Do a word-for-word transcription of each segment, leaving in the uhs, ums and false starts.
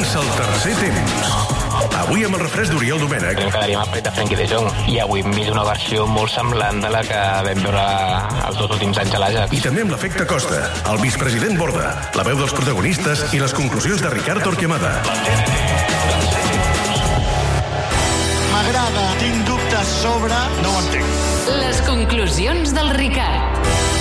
Comença el tercer temps. Avui amb el refresc d'Oriol Domènech. Ens quedaríem a plet de Frenkie de Jong. I avui hem vist una versió molt semblant de la que vam veure els dos últims anys a l'Ajax. I també amb l'efecte Costa, el vicepresident Borda, la veu dels protagonistes i les conclusions de Ricard Torquemada. M'agrada, tinc dubtes sobre... No ho entenc. Les conclusions del Ricard.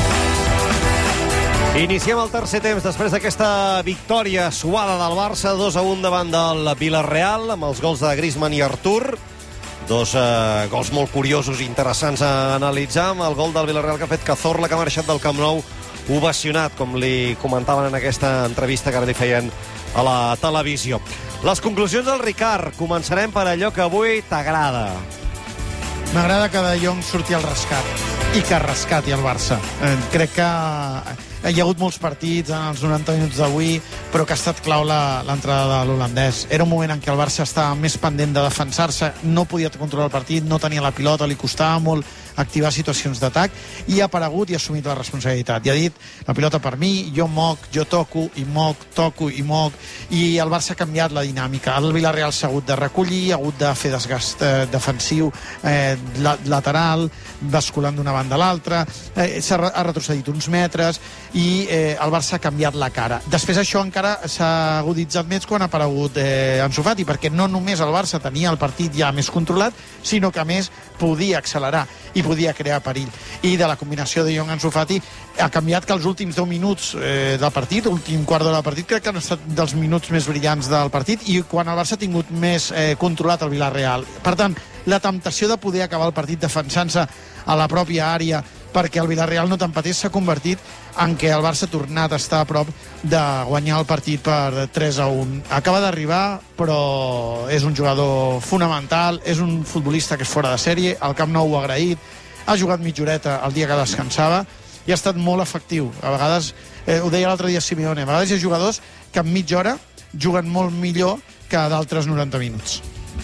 Iniciem el tercer temps després d'aquesta victòria suada del Barça, dos a un davant del Villarreal, amb els gols de Griezmann i Artur. Dos eh, gols molt curiosos i interessants a analitzar, amb el gol del Villarreal que ha fet Cazorla, que ha marxat del Camp Nou ovacionat, com li comentaven en aquesta entrevista que ara li feien a la televisió. Les conclusions del Ricard. Començarem per allò que avui t'agrada. M'agrada que De Jong surti al rescat i que rescati el Barça. Eh, crec que hi ha hagut molts partits en els noranta minuts d'avui, però que ha estat clau l'entrada de l'holandès. Era un moment en què el Barça estava més pendent de defensar-se, no podia controlar el partit, no tenia la pilota, li costava molt activar situacions d'atac, i ha aparegut i ha assumit la responsabilitat. I ha dit, la pilota per mi, jo moc, jo toco, i moc, toco, i moc, i el Barça ha canviat la dinàmica. El Villarreal s'ha hagut de recollir, ha hagut de fer desgast eh, defensiu, eh, lateral, basculant d'una banda a l'altra, eh, s'ha ha retrocedit uns metres, i eh, el Barça ha canviat la cara. Després això encara s'ha aguditzat més quan ha aparegut eh, Ansu Fati, perquè no només el Barça tenia el partit ja més controlat, sinó que a més podia accelerar i podia crear perill. I de la combinació de Jong-Ansu Fati ha canviat que els últims deu minuts eh, del partit, l'últim quart d'hora del partit, crec que han estat dels minuts més brillants del partit, i quan el Barça ha tingut més eh, controlat el Villarreal. Per tant, la temptació de poder acabar el partit defensant-se a la pròpia àrea perquè el Villarreal no t'empatés s'ha convertit en què el Barça ha tornat a estar a prop de guanyar el partit per tres a un. Acaba d'arribar, però és un jugador fonamental, és un futbolista que és fora de sèrie, el Camp Nou ho ha agraït, ha jugat mitja horeta el dia que descansava i ha estat molt efectiu. A vegades, eh, ho deia l'altre dia Simeone, a vegades hi ha jugadors que en mitja hora juguen molt millor que d'altres noranta minuts.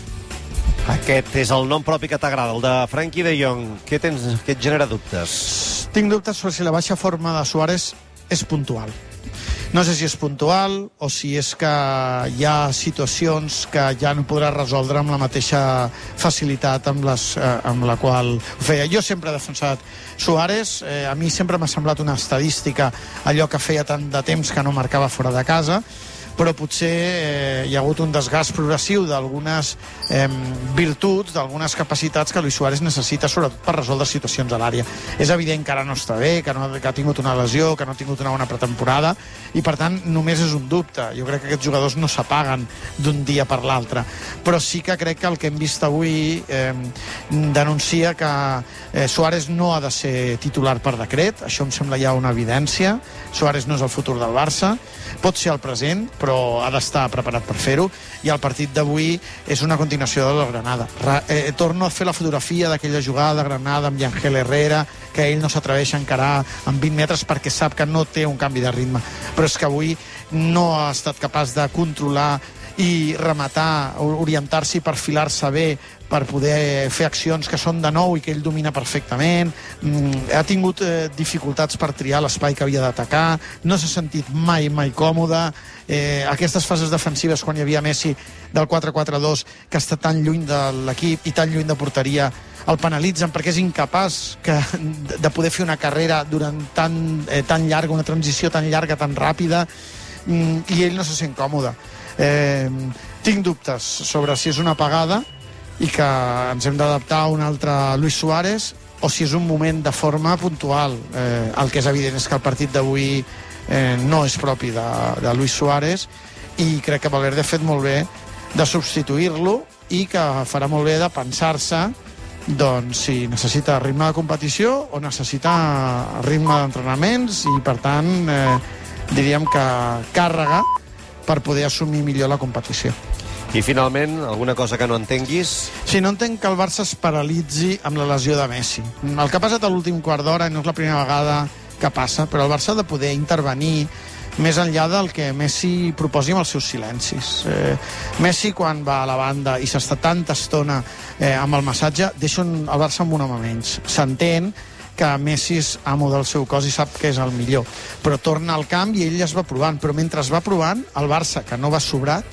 Aquest és el nom propi que t'agrada, el de Frenkie de Jong. Què tens, què et genera dubtes? Tinc dubtes sobre si la baixa forma de Suárez és puntual. No sé si és puntual o si és que hi ha situacions que ja no podrà resoldre amb la mateixa facilitat amb, les, eh, amb la qual ho feia. Jo sempre he defensat Suárez, eh, a mi sempre m'ha semblat una estadística allò que feia tant de temps que no marcava fora de casa, però potser eh, hi ha hagut un desgast progressiu d'algunes eh, virtuts, d'algunes capacitats que Luis Suárez necessita, sobretot per resoldre situacions a l'àrea. És evident que ara no està bé, que, no, que ha tingut una lesió, que no ha tingut una bona pretemporada, i per tant només és un dubte. Jo crec que aquests jugadors no s'apaguen d'un dia per l'altre, però sí que crec que el que hem vist avui eh, denuncia que eh, Suárez no ha de ser titular per decret, això em sembla ja una evidència. Suárez no és el futur del Barça, pot ser el present, però ha d'estar preparat per fer-ho, i el partit d'avui és una continuació de la Granada. Eh, torno a fer la fotografia d'aquella jugada de Granada amb Yangel Herrera, que ell no s'atreveix a encarar amb vint metres perquè sap que no té un canvi de ritme, però és que avui no ha estat capaç de controlar i rematar, orientar-se i perfilar-se bé per poder fer accions que són de nou i que ell domina perfectament. Mm, ha tingut eh, dificultats per triar l'espai que havia d'atacar, no s'ha sentit mai, mai còmode. Eh, aquestes fases defensives, quan hi havia Messi del quatre quatre dos, que està tan lluny de l'equip i tan lluny de porteria, el penalitzen perquè és incapaç que, de poder fer una carrera durant tan, eh, tan llarga, una transició tan llarga, tan ràpida, mm, i ell no se sent còmode. Eh, tinc dubtes sobre si és una apagada i que ens hem d'adaptar a un altre Luis Suárez, o si és un moment de forma puntual. Eh, el que és evident és que el partit d'avui eh, no és propi de, de Luis Suárez, i crec que Valverde ha fet molt bé de substituir-lo, i que farà molt bé de pensar-se doncs, si necessita ritme de competició o necessita ritme d'entrenaments, i per tant eh, diríem que càrrega per poder assumir millor la competició. I finalment, alguna cosa que no entenguis? Sí, no entenc que el Barça es paralitzi amb la lesió de Messi. El que ha passat a l'últim quart d'hora, no és la primera vegada que passa, però el Barça ha de poder intervenir més enllà del que Messi proposi amb els seus silencis. Eh, Messi, quan va a la banda i s'està tanta estona eh, amb el massatge, deixa un, el Barça amb un home menys. S'entén que Messi és amo del seu cos i sap que és el millor, però torna al camp i ell es va provant, però mentre es va provant, el Barça, que no va sobrat,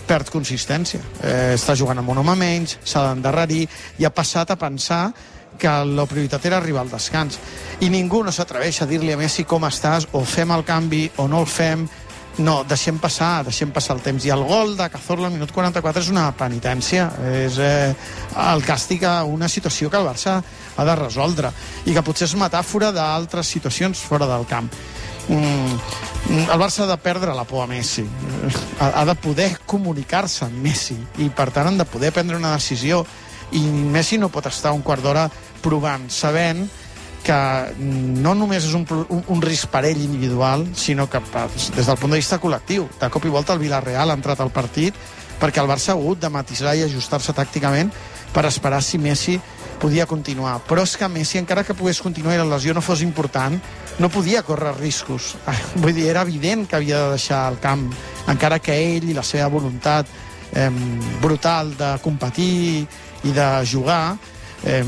perd consistència. Eh, està jugant amb un home menys, s'ha d'endarrerir, i ha passat a pensar que la prioritat era arribar al descans. I ningú no s'atreveix a dir-li a Messi com estàs, o fem el canvi o no el fem. No, deixem passar, deixem passar el temps. I el gol de Cazorla al minut quaranta-quatre és una penitència, és eh, el càstig a una situació que el Barça ha de resoldre i que potser és metàfora d'altres situacions fora del camp. Mm, el Barça ha de perdre la por a Messi, ha, ha de poder comunicar-se amb Messi i per tant han de poder prendre una decisió, i Messi no pot estar un quart d'hora provant, sabent que no només és un, un, un risc per ell individual, sinó que des del punt de vista col·lectiu. De cop i volta el Villarreal ha entrat al partit perquè el Barça ha hagut de matisar i ajustar-se tàcticament per esperar si Messi podia continuar. Però és que Messi, encara que pogués continuar i la lesió no fos important, no podia córrer riscos. Vull dir, era evident que havia de deixar el camp, encara que ell i la seva voluntat eh, brutal de competir i de jugar eh,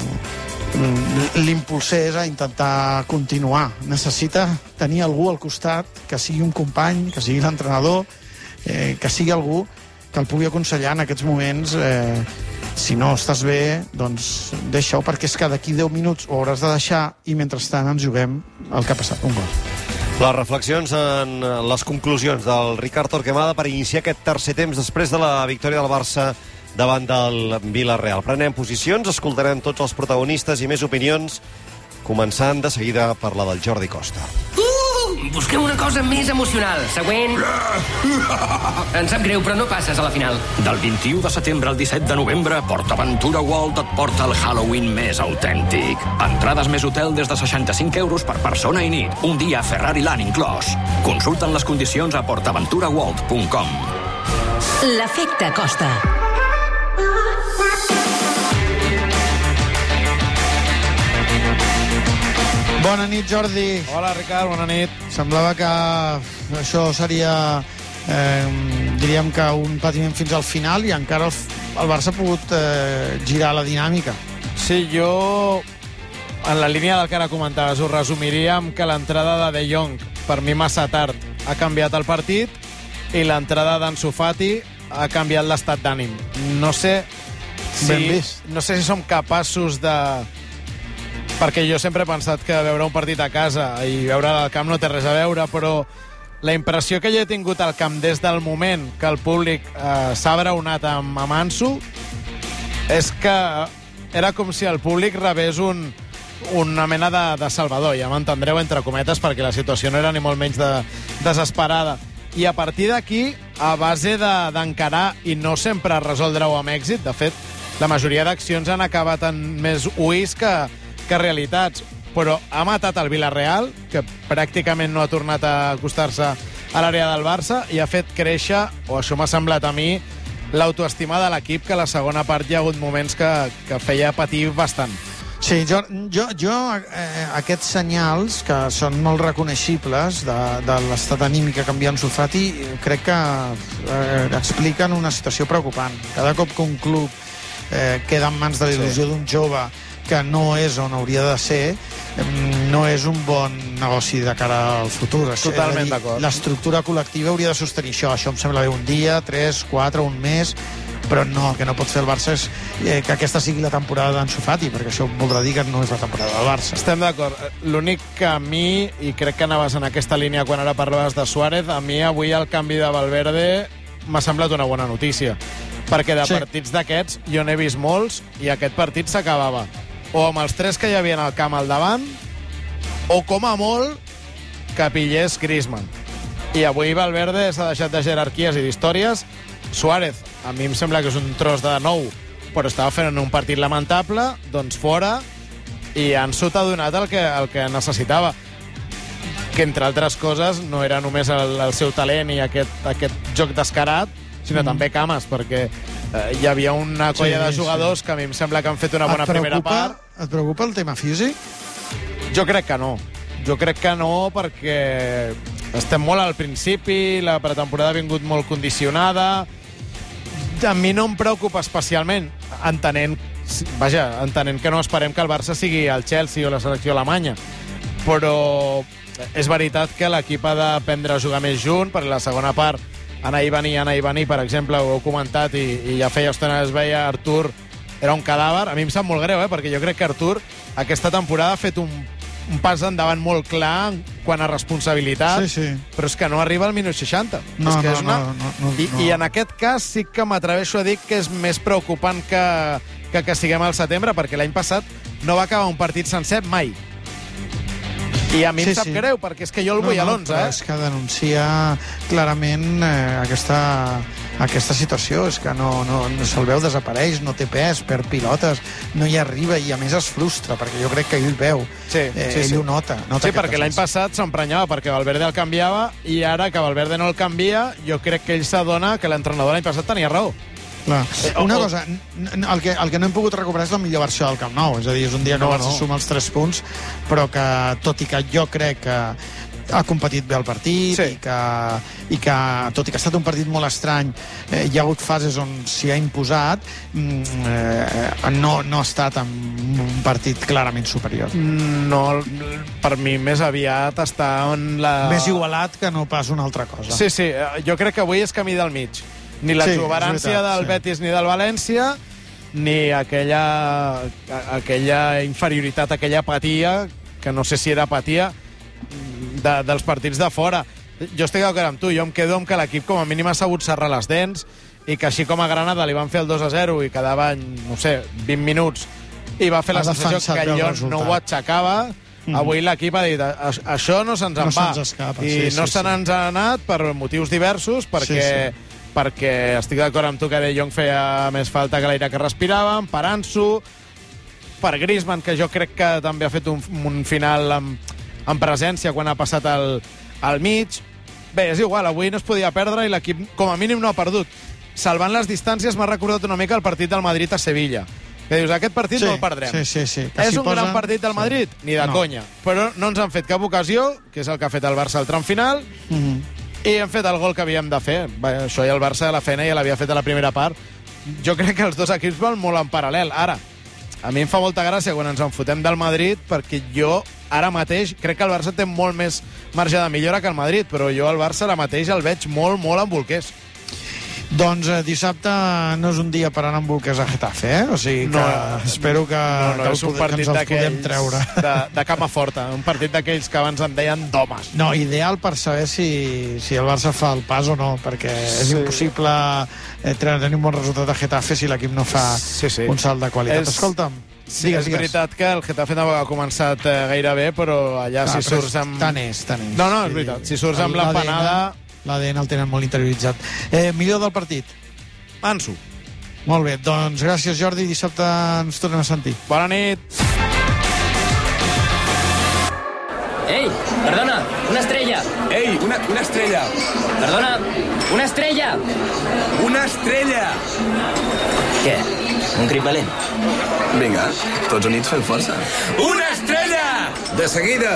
l'impulsés a intentar continuar. Necessita tenir algú al costat, que sigui un company, que sigui l'entrenador, eh, que sigui algú que el pugui aconsellar en aquests moments. Eh, si no estàs bé, doncs deixa-ho, perquè és que d'aquí deu minuts ho hauràs de deixar i mentrestant ens juguem el que ha passat, un gol. Les reflexions en les conclusions del Ricard Torquemada per iniciar aquest tercer temps després de la victòria del Barça davant del Villarreal. Prenem posicions, escoltarem tots els protagonistes i més opinions, començant de seguida per la del Jordi Costa. Uh, busquem una cosa més emocional. Següent. Em sap greu, però no passes a la final. Del vint-i-u de setembre al disset de novembre, PortAventura World et porta el Halloween més autèntic. Entrades més hotel des de seixanta-cinc euros per persona i nit. Un dia Ferrari Land inclòs. Consulten les condicions a port aventura world punt com. L'efecte Costa. Bona nit, Jordi. Hola, Ricard, bona nit. Semblava que això seria, eh, diríem que un patiment fins al final, i encara el, el Barça ha pogut eh, girar la dinàmica. Sí, jo, en la línia del que ara comentaves, ho resumiria amb que l'entrada de De Jong, per mi massa tard, ha canviat el partit, i l'entrada d'Ansu Fati ha canviat l'estat d'ànim. No sé si, no sé si som capaços de... Perquè jo sempre he pensat que veure un partit a casa i veure al camp no té res a veure, però la impressió que jo he tingut al camp des del moment que el públic eh, s'ha braonat amb, amb Ansu és que era com si el públic rebés un, una mena de, de salvador. Ja m'entendreu entre cometes, perquè la situació no era ni molt menys de, desesperada. I a partir d'aquí, a base d'encarar de, i no sempre resoldre-ho amb èxit, de fet, la majoria d'accions han acabat en més uis que que realitats, però ha matat el Villarreal, que pràcticament no ha tornat a acostar-se a l'àrea del Barça, i ha fet créixer, o això m'ha semblat a mi, l'autoestima de l'equip, que a la segona part hi ha hagut moments que, que feia patir bastant. Sí, jo, jo, jo eh, aquests senyals, que són molt reconeixibles de, de l'estat anímic que canvia Ansu Fati, crec que eh, expliquen una situació preocupant. Cada cop que un club eh, queda en mans de la il·lusió sí. d'un jove que no és on hauria de ser, no és un bon negoci de cara al futur. Totalment d'acord. L'estructura col·lectiva hauria de sostenir això. Això em sembla bé un dia, tres, quatre, un mes, però no, el que no pot fer el Barça és eh, que aquesta sigui la temporada d'Ansu Fati, perquè això voldrà dir que no és la temporada del Barça. Estem d'acord. L'únic que a mi, i crec que anaves en aquesta línia quan ara parlaves de Suárez, a mi avui el canvi de Valverde m'ha semblat una bona notícia, perquè de sí. partits d'aquests jo n'he vist molts, i aquest partit s'acabava o amb els tres que hi havia al camp al davant, o com a molt que pillés Griezmann. I avui Valverde s'ha deixat de jerarquies i d'històries. Suárez, a mi em sembla que és un tros de nou, però estava fent un partit lamentable, doncs fora, i Ansu t'ha donat el que, el que necessitava, que entre altres coses no era només el, el seu talent i aquest, aquest joc descarat, sinó mm. també cames, perquè eh, hi havia una colla sí, de jugadors sí. que a mi em sembla que han fet una bona primera part. Et preocupa el tema físic? Jo crec que no. Jo crec que no, perquè estem molt al principi, la pretemporada ha vingut molt condicionada. A mi no em preocupa especialment, entenent, vaja, entenent que no esperem que el Barça sigui el Chelsea o la selecció alemanya, però és veritat que l'equip ha d'aprendre a jugar més junt, perquè la segona part anar i venir, anar i venir, per exemple, ho heu comentat, i, i ja feia estona es veia Artur, era un cadàver. A mi em sap molt greu, eh, perquè jo crec que Artur aquesta temporada ha fet un, un pas endavant molt clar quant a responsabilitat, sí, sí. però és que no arriba al minut seixanta. No, és que no, és una... no, no, no, I, no. I en aquest cas sí que m'atreveixo a dir que és més preocupant que, que que siguem al setembre, perquè l'any passat no va acabar un partit sencer mai. I a mi sí, em sap sí. greu, perquè és que jo el vull no, no, a l'onze. Eh? És que denuncia clarament eh, aquesta, aquesta situació. És que no, no, no se'l veu, desapareix, no té pes, perd pilotes, no hi arriba i a més es frustra, perquè jo crec que ell veu. Sí, eh, sí, ell sí. ho nota. nota sí, perquè l'any passat s'emprenyava perquè Valverde el canviava i ara que Valverde no el canvia, jo crec que ell s'adona que l'entrenador l'any passat tenia raó. Clar. Una cosa, el que, el que no hem pogut recuperar és la millor versió del Camp Nou. És a dir, és un dia que no, el Barça no. suma els tres punts, però que, tot i que jo crec que ha competit bé el partit, sí. i, que, i que, tot i que ha estat un partit molt estrany, eh, hi ha hagut fases on s'hi ha imposat, eh, no, no ha estat un partit clarament superior. No, per mi més aviat està en la... Més igualat que no pas una altra cosa. Sí, sí, jo crec que avui és camí del mig. Ni l'exuberància sí, del sí. Betis ni del València, ni aquella, aquella inferioritat, aquella apatia, que no sé si era apatia, de, dels partits de fora. Jo estic d'acord amb tu, jo em quedo amb que l'equip com a mínim ha sabut serrar les dents, i que així com a Granada li van fer el dos a zero i quedaven, no sé, vint minuts, i va fer la sensació que allò no ho aixecava. Mm. Avui l'equip ha dit, això no se'ns en no va. Se'ns escapa, I sí, no sí, se n'ens sí. ha anat per motius diversos, perquè... Sí, sí. perquè estic d'acord amb tu que De Jong feia més falta que l'aire que respiràvem, per Ansu, per Griezmann, que jo crec que també ha fet un, un final amb, amb presència quan ha passat al, al mig. Bé, és igual, avui no es podia perdre i l'equip com a mínim no ha perdut. Salvant les distàncies m'ha recordat una mica el partit del Madrid a Sevilla. Que dius, aquest partit sí, no el perdrem. Sí, sí, sí. És un posen... gran partit del Madrid? Sí. Ni de no. conya. Però no ens han fet cap ocasió, que és el que ha fet el Barça al tram final, mm-hmm. i hem fet el gol que havíem de fer. Això ja el Barça de la feina ja l'havia fet a la primera part. Jo crec que els dos equips van molt en paral·lel. Ara, a mi em fa molta gràcia quan ens en fotem del Madrid, perquè jo ara mateix crec que el Barça té molt més marge de millora que el Madrid, però jo el Barça ara mateix el veig molt, molt en bolquers. Doncs eh, dissabte no és un dia per anar amb bolquers a Getafe, eh? O sigui que no, espero que, no, no, que, és un que ens els podem treure. De, de cama forta, un partit d'aquells que abans en deien d'homes. No, ideal per saber si, si el Barça fa el pas o no, perquè és sí. impossible eh, tenir un bon resultat a Getafe si l'equip no fa sí, sí. un salt de qualitat. És... Escolta'm, sí, digues, és digues. veritat que el Getafe no ha començat eh, gaire bé, però allà ah, si surts amb... Tant és, tant és. No, no, és veritat. Si surts amb l'empanada... L'A D N el tenen molt interioritzat. Eh, millor del partit? Ansu. Molt bé, doncs gràcies Jordi, dissabte ens tornem a sentir. Bona nit. Ei, perdona, una estrella. Ei, una, una estrella. Perdona, una estrella. Una estrella. Què? Un crit valent? Vinga, tots units fem força. Una estrella! De seguida.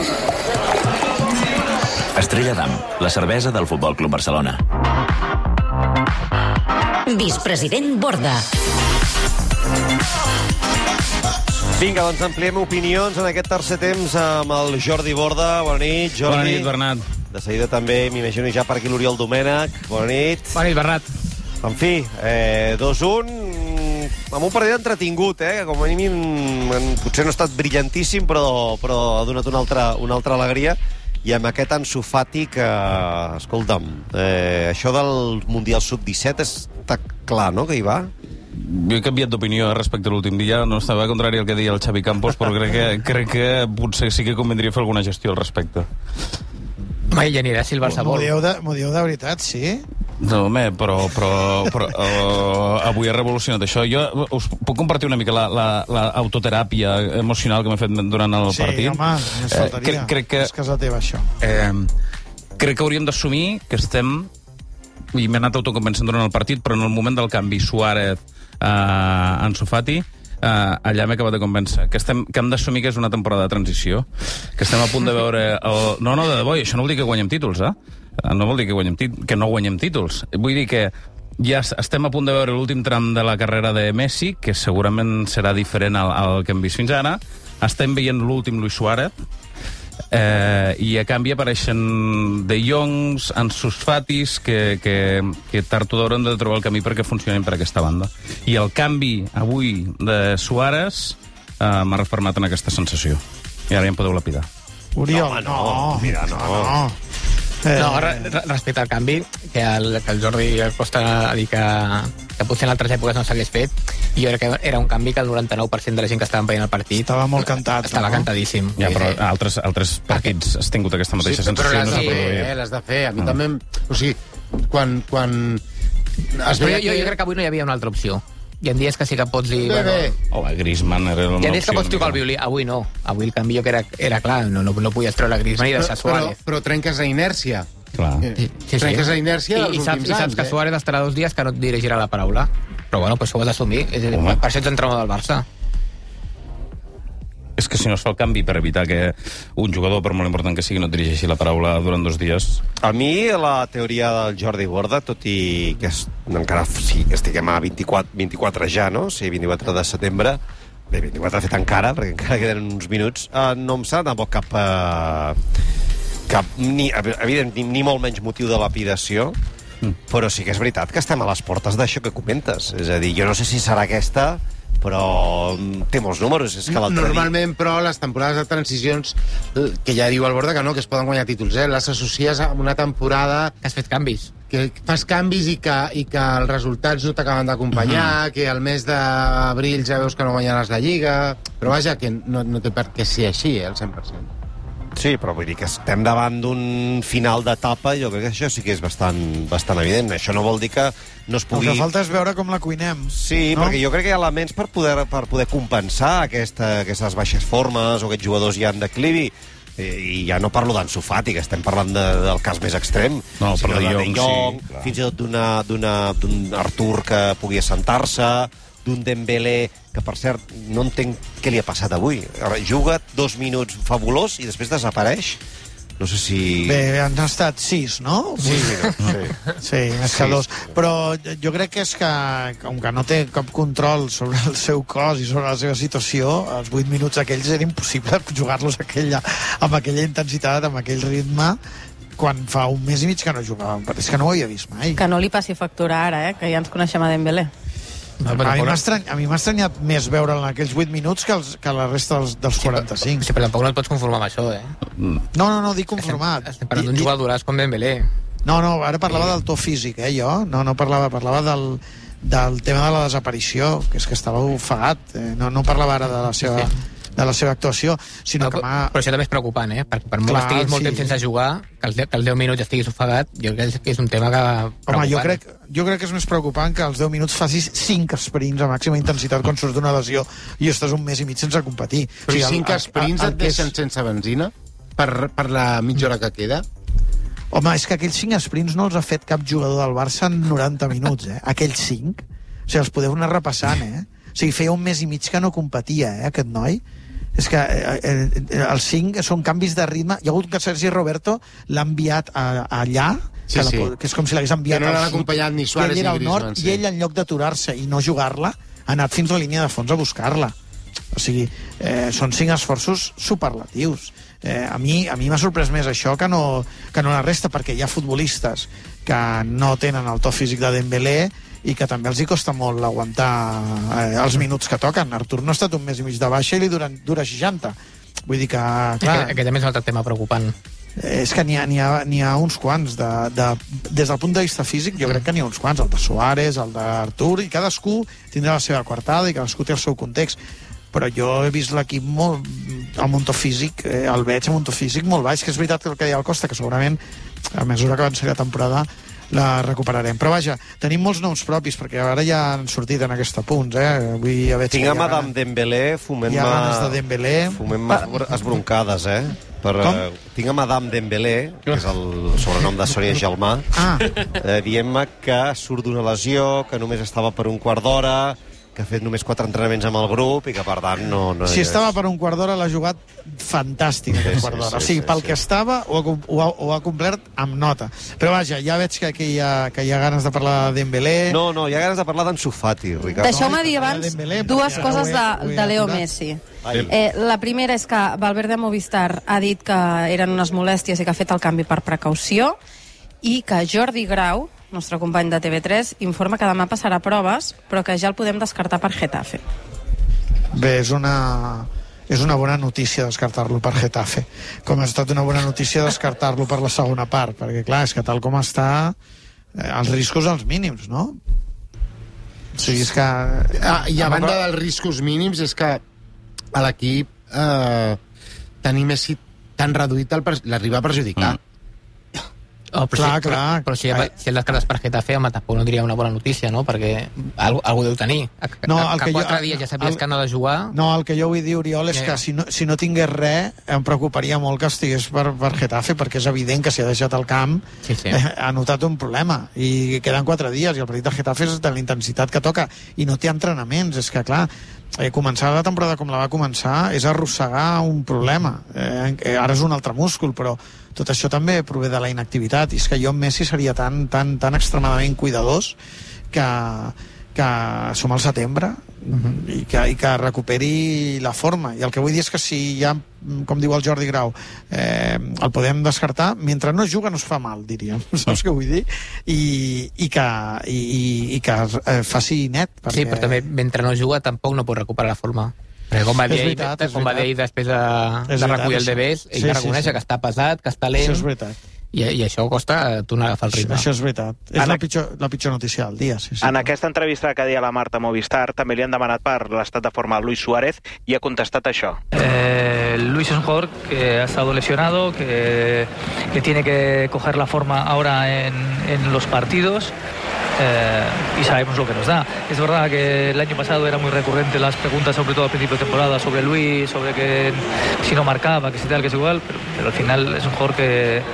Estrella Damm, la cervesa del Futbol Club Barcelona. Vicepresident Borda. Vinga, doncs ampliem opinions en aquest tercer temps amb el Jordi Borda. Bona nit, Jordi. Bona nit, Bernat. De seguida també m'imagino ja per aquí l'Oriol Domènech. Bona nit. Bona nit, Bernat. En fi, eh, dos un, amb un partit entretingut, eh? Com a mínim potser no ha estat brillantíssim, però, però ha donat una altra, una altra alegria. I amb aquest Ansu Fati que, escolta'm, eh, això del Mundial sub disset està clar, no?, que hi va? Jo he canviat d'opinió respecte a l'últim dia. No estava contrari al que deia el Xavi Campos, però crec que, crec que potser sí que convindria fer alguna gestió al respecte. Home, ja anirà si el Barça vol. M'ho dieu de, m'ho dieu de veritat, sí? No, home, però, però, però uh, avui ha revolucionat això. Jo us puc compartir una mica la, la, la autoteràpia emocional que m'he fet durant el sí, partit. Sí, home, ens faltaria. Eh, crec, crec que, és casa teva, això. Eh, crec que hauríem d'assumir que estem, i m'he anat autoconvencent durant el partit, però en el moment del canvi Suárez a uh, Ansu Fati, Uh, allà m'he acabat de convèncer que, estem, que hem d'assumir que és una temporada de transició, que estem a punt de veure el... no, no, de debò, això no vol dir que guanyem títols, eh? No vol dir que, guanyem tit... que no guanyem títols. Vull dir que ja estem a punt de veure l'últim tram de la carrera de Messi, que segurament serà diferent al, al que hem vist fins ara. Estem veient l'últim Luis Suárez, Eh, I a canvi apareixen De Jongs, Ansu Fatis, que, que, que tard o d'hora han de trobar el camí perquè funcionin per aquesta banda. I el canvi avui de Suárez eh, m'ha refermat en aquesta sensació. I ara ja em podeu lapidar. Oriol, no, no, mira, no. no. Eh, no, re, respecte al canvi, que el, que el Jordi Costa ha dit que, que potser en altres èpoques no s'hagués fet, jo crec que era un canvi que el noranta-nou per cent de la gent que estava veient el partit estava molt cantat. Estava no? cantadíssim. Ja, però altres, altres partits has tingut aquesta mateixa sí, sensació. Però l'has no de fer, eh, l'has de fer. A mi no. també... O sigui, quan... quan es però jo, jo, jo crec que avui no hi havia una altra opció. Hi ha dies que sí que pots dir... Bé, bé. Bueno, oh, Griezmann era una hi ha dies que opció, pots tocar el violí. Avui no. Avui el canvi jo que era, era clar. No, no, no podies treure Griezmann i deixar Suárez. Però, però trenques la inèrcia. Clar. Sí, sí, trenques sí. la inèrcia dels I, i saps, últims anys. I saps que eh? Suárez estarà dos dies que no et dirigirà la paraula. Però bueno, pues ho has d'assumir. Per això ets entrenador del Barça. És que si no es fa el canvi per evitar que un jugador, per molt important que sigui, no et dirigeixi la paraula durant dos dies... A mi, la teoria del Jordi Borda, tot i que es, encara sí, estiguem a vint-i-quatre, vint-i-quatre ja, no? Sí, vint-i-quatre de setembre. Bé, vint-i-quatre fet encara, perquè encara queden uns minuts. Uh, no em sembla tampoc cap... Uh, cap ni, evident, ni, ni molt menys motiu de lapidació, mm. però sí que és veritat que estem a les portes d'això que comentes. És a dir, jo no sé si serà aquesta... però té molts números. És que normalment, dia... però, les temporades de transicions, que ja diu el Borda que no, que es poden guanyar títols, eh? Les associes a una temporada... Que has fet canvis. Que fas canvis i que, i que els resultats no t'acaben d'acompanyar, uh-huh. que al mes d'abril ja veus que no guanyaràs la Lliga... Però vaja, que no, no té per què ser així, eh, el cent per cent. Sí, però vull dir que estem davant d'un final d'etapa, jo crec que això sí que és bastant, bastant evident. Això no vol dir que no es pugui... El que falta és veure com la cuinem. Sí, no? perquè jo crec que hi ha elements per poder, per poder compensar aquesta, aquestes baixes formes o aquests jugadors ja en declivi. I ja no parlo d'Ansu Fati, que estem parlant de, del cas més extrem, no, sinó de de Jong, Jong, sí, fins i tot d'un Artur que pugui assentar-se, d'un Dembélé, que per cert no entenc què li ha passat avui. Juga dos minuts fabulós i després desapareix. No sé si... Bé, han estat sis, no? Sí, sí. Sí, més que dos. Però jo crec que és que, com que no té cap control sobre el seu cos i sobre la seva situació, els vuit minuts aquells era impossible jugar-los aquella, amb aquella intensitat, amb aquell ritme, quan fa un mes i mig que no jugàvem. És que no ho havia vist mai. Que no li passi factura ara, eh? Que ja ens coneixem a Dembélé. A mi m'ha estrany, estranyat més veure'l en aquells vuit minuts que, els, que la resta dels, dels sí, quaranta-cinc. Sí, però tampoc no et pots conformar amb això, eh? No, no, no, dic conformat. Estem, estem parlant d'un jugador com Dembélé. No, no, ara parlava del to físic, eh, jo. No, no parlava, parlava del, del tema de la desaparició, que és que estava ofegat. Eh? No, no parlava ara de la seva... Sí, sí. de la seva actuació, sinó però, que m'ha... Però això també és preocupant, eh? Perquè per molt que estiguis molt sí. temps sense jugar, que els, que els deu minuts estiguis ofegat, jo crec que és un tema que... Home, jo crec, jo crec que és més preocupant que als deu minuts facis cinc sprints a màxima intensitat quan surts d'una lesió i estàs un mes i mig sense competir. Però o sigui, cinc sprints et deixen és... sense benzina per, per la mitja hora que queda? Home, és que aquells cinc sprints no els ha fet cap jugador del Barça en noranta minuts, eh? Aquells cinc. O sigui, els podeu anar repassant, eh? O sigui, feia un mes i mig que no competia, eh, aquest noi. És que eh, eh, els cinc són canvis de ritme. Hi ha hagut que Sergi Roberto l'ha enviat a, a allà, sí, que, sí. La, que és com si l'hagués enviat que no al l'han acompanyat ni Suárez ni Griezmann. Nord, sí. I ell, en lloc d'aturar-se i no jugar-la, ha anat fins a la línia de fons a buscar-la. O sigui, eh, són cinc esforços superlatius. Eh, a mi a mi m'ha sorprès més això que no, que no la resta, perquè hi ha futbolistes que no tenen el to físic de Dembélé i que també els hi costa molt aguantar eh, els minuts que toquen. Artur no ha estat un mes i mig de baixa i li dura, dura seixanta. Vull dir que, clar... Aquest, aquest també és un altre tema preocupant. És que n'hi ha, n'hi ha, n'hi ha uns quants. De, de, des del punt de vista físic, jo crec que n'hi ha uns quants. El de Suárez, el d'Artur, i cadascú tindrà la seva quartada i cadascú té el seu context. Però jo he vist l'equip molt... amb un to físic, eh, el veig amb un to físic molt baix, que és veritat que el que deia el Costa, que segurament, a mesura que avanci la temporada, la recuperarem. Però vaja, tenim molts noms propis, perquè ara ja han sortit en aquest punts, eh? Vull ja veig Tinc a Madame Dembélé, fumem-me... Hi ha ganes de Dembélé. Fumem-me esbroncades, eh? Per, uh, tinc a Madame Dembélé, que és el sobrenom de Sònia Gelmà, ah. eh, dient-me que surt d'una lesió, que només estava per un quart d'hora, que ha fet només quatre entrenaments amb el grup i que, per tant, no... no si és... estava per un quart d'hora, l'ha jugat fantàstic, aquest sí, quart d'hora. sí, O sigui, sí, pel sí. que estava, ho ha, ho, ha, ho ha complert amb nota. Però vaja, ja veig que, que, hi, ha, que hi ha ganes de parlar de Dembélé. No, no, hi ha ganes de parlar d'Ansu Fati, Ricard. Deixeu-me dir abans Dembélé, dues perquè coses ho he- de, ho he de Leo aturat. Messi. Ai. Eh, la primera és que Valverde Movistar ha dit que eren unes molèsties i que ha fet el canvi per precaució, i que Jordi Grau, nostre company de T V tres, informa que demà passarà proves, però que ja el podem descartar per Getafe. Bé, és una, és una bona notícia descartar-lo per Getafe, com ha estat una bona notícia descartar-lo per la segona part, perquè clar, és que tal com està, eh, els riscos als mínims, no? O sigui, és que... Ah, I a banda dels riscos mínims, és que a l'equip eh, tenir Messi tan reduït el per- l'arriba a perjudicar. Mm. Oh, però Clar, si, clar. Però, però si, Ai. si el descartes per Getafe, home, tampoc no diria una bona notícia, no? Perquè algú, algú deu tenir. Que, No, que, el que que jo- quatre dies ja sabies el- que no ha de jugar... No, el que jo vull dir, Oriol, és Ja, que ja. si no, si no tingués res, em preocuparia molt que estigués per, per Getafe, perquè és evident que si ha deixat el camp Sí, sí. eh, ha notat un problema, i queden quatre dies, i el partit de Getafe és de la intensitat que toca, i no té entrenaments, és que clar, eh, començar la temporada com la va començar és arrossegar un problema, eh, eh, ara és un altre múscul, però tot això també prové de la inactivitat, i és que jo amb Messi seria tan, tan, tan extremadament cuidadós que, que som al setembre, uh-huh. i, que, i que recuperi la forma, i el que vull dir és que si ja, com diu el Jordi Grau, eh, el podem descartar, mentre no juga no es fa mal, diríem, saps què vull dir? I, i que, i, i, i que eh, faci net, perquè... Sí, però també, mentre no juga, tampoc no pot recuperar la forma. Perquè com va dir, És ell, veritat, és com va dir ell veritat. després de, És de veritat, recollir el això. Debés, ell Sí, va sí, reconèixer sí. que està pesat, que està lent, Això és veritat. i, i això costa tornar a agafar el ritme. Això és veritat. És la pitjor, la pitjor notícia del dia. Sí, sí. En aquesta entrevista que deia la Marta Movistar també li han demanat per l'estat de forma a Luis Suárez i ha contestat això. Eh, Luis es un jugador que ha estado lesionado, que, que tiene que coger la forma ahora en, en los partidos. Eh, y sabemos lo que nos da. Es verdad que el año pasado era muy recurrente las preguntas, sobre todo al principio de temporada, sobre Luis, sobre que si no marcaba, que si tal, que es igual, pero, pero al final es un jugador que,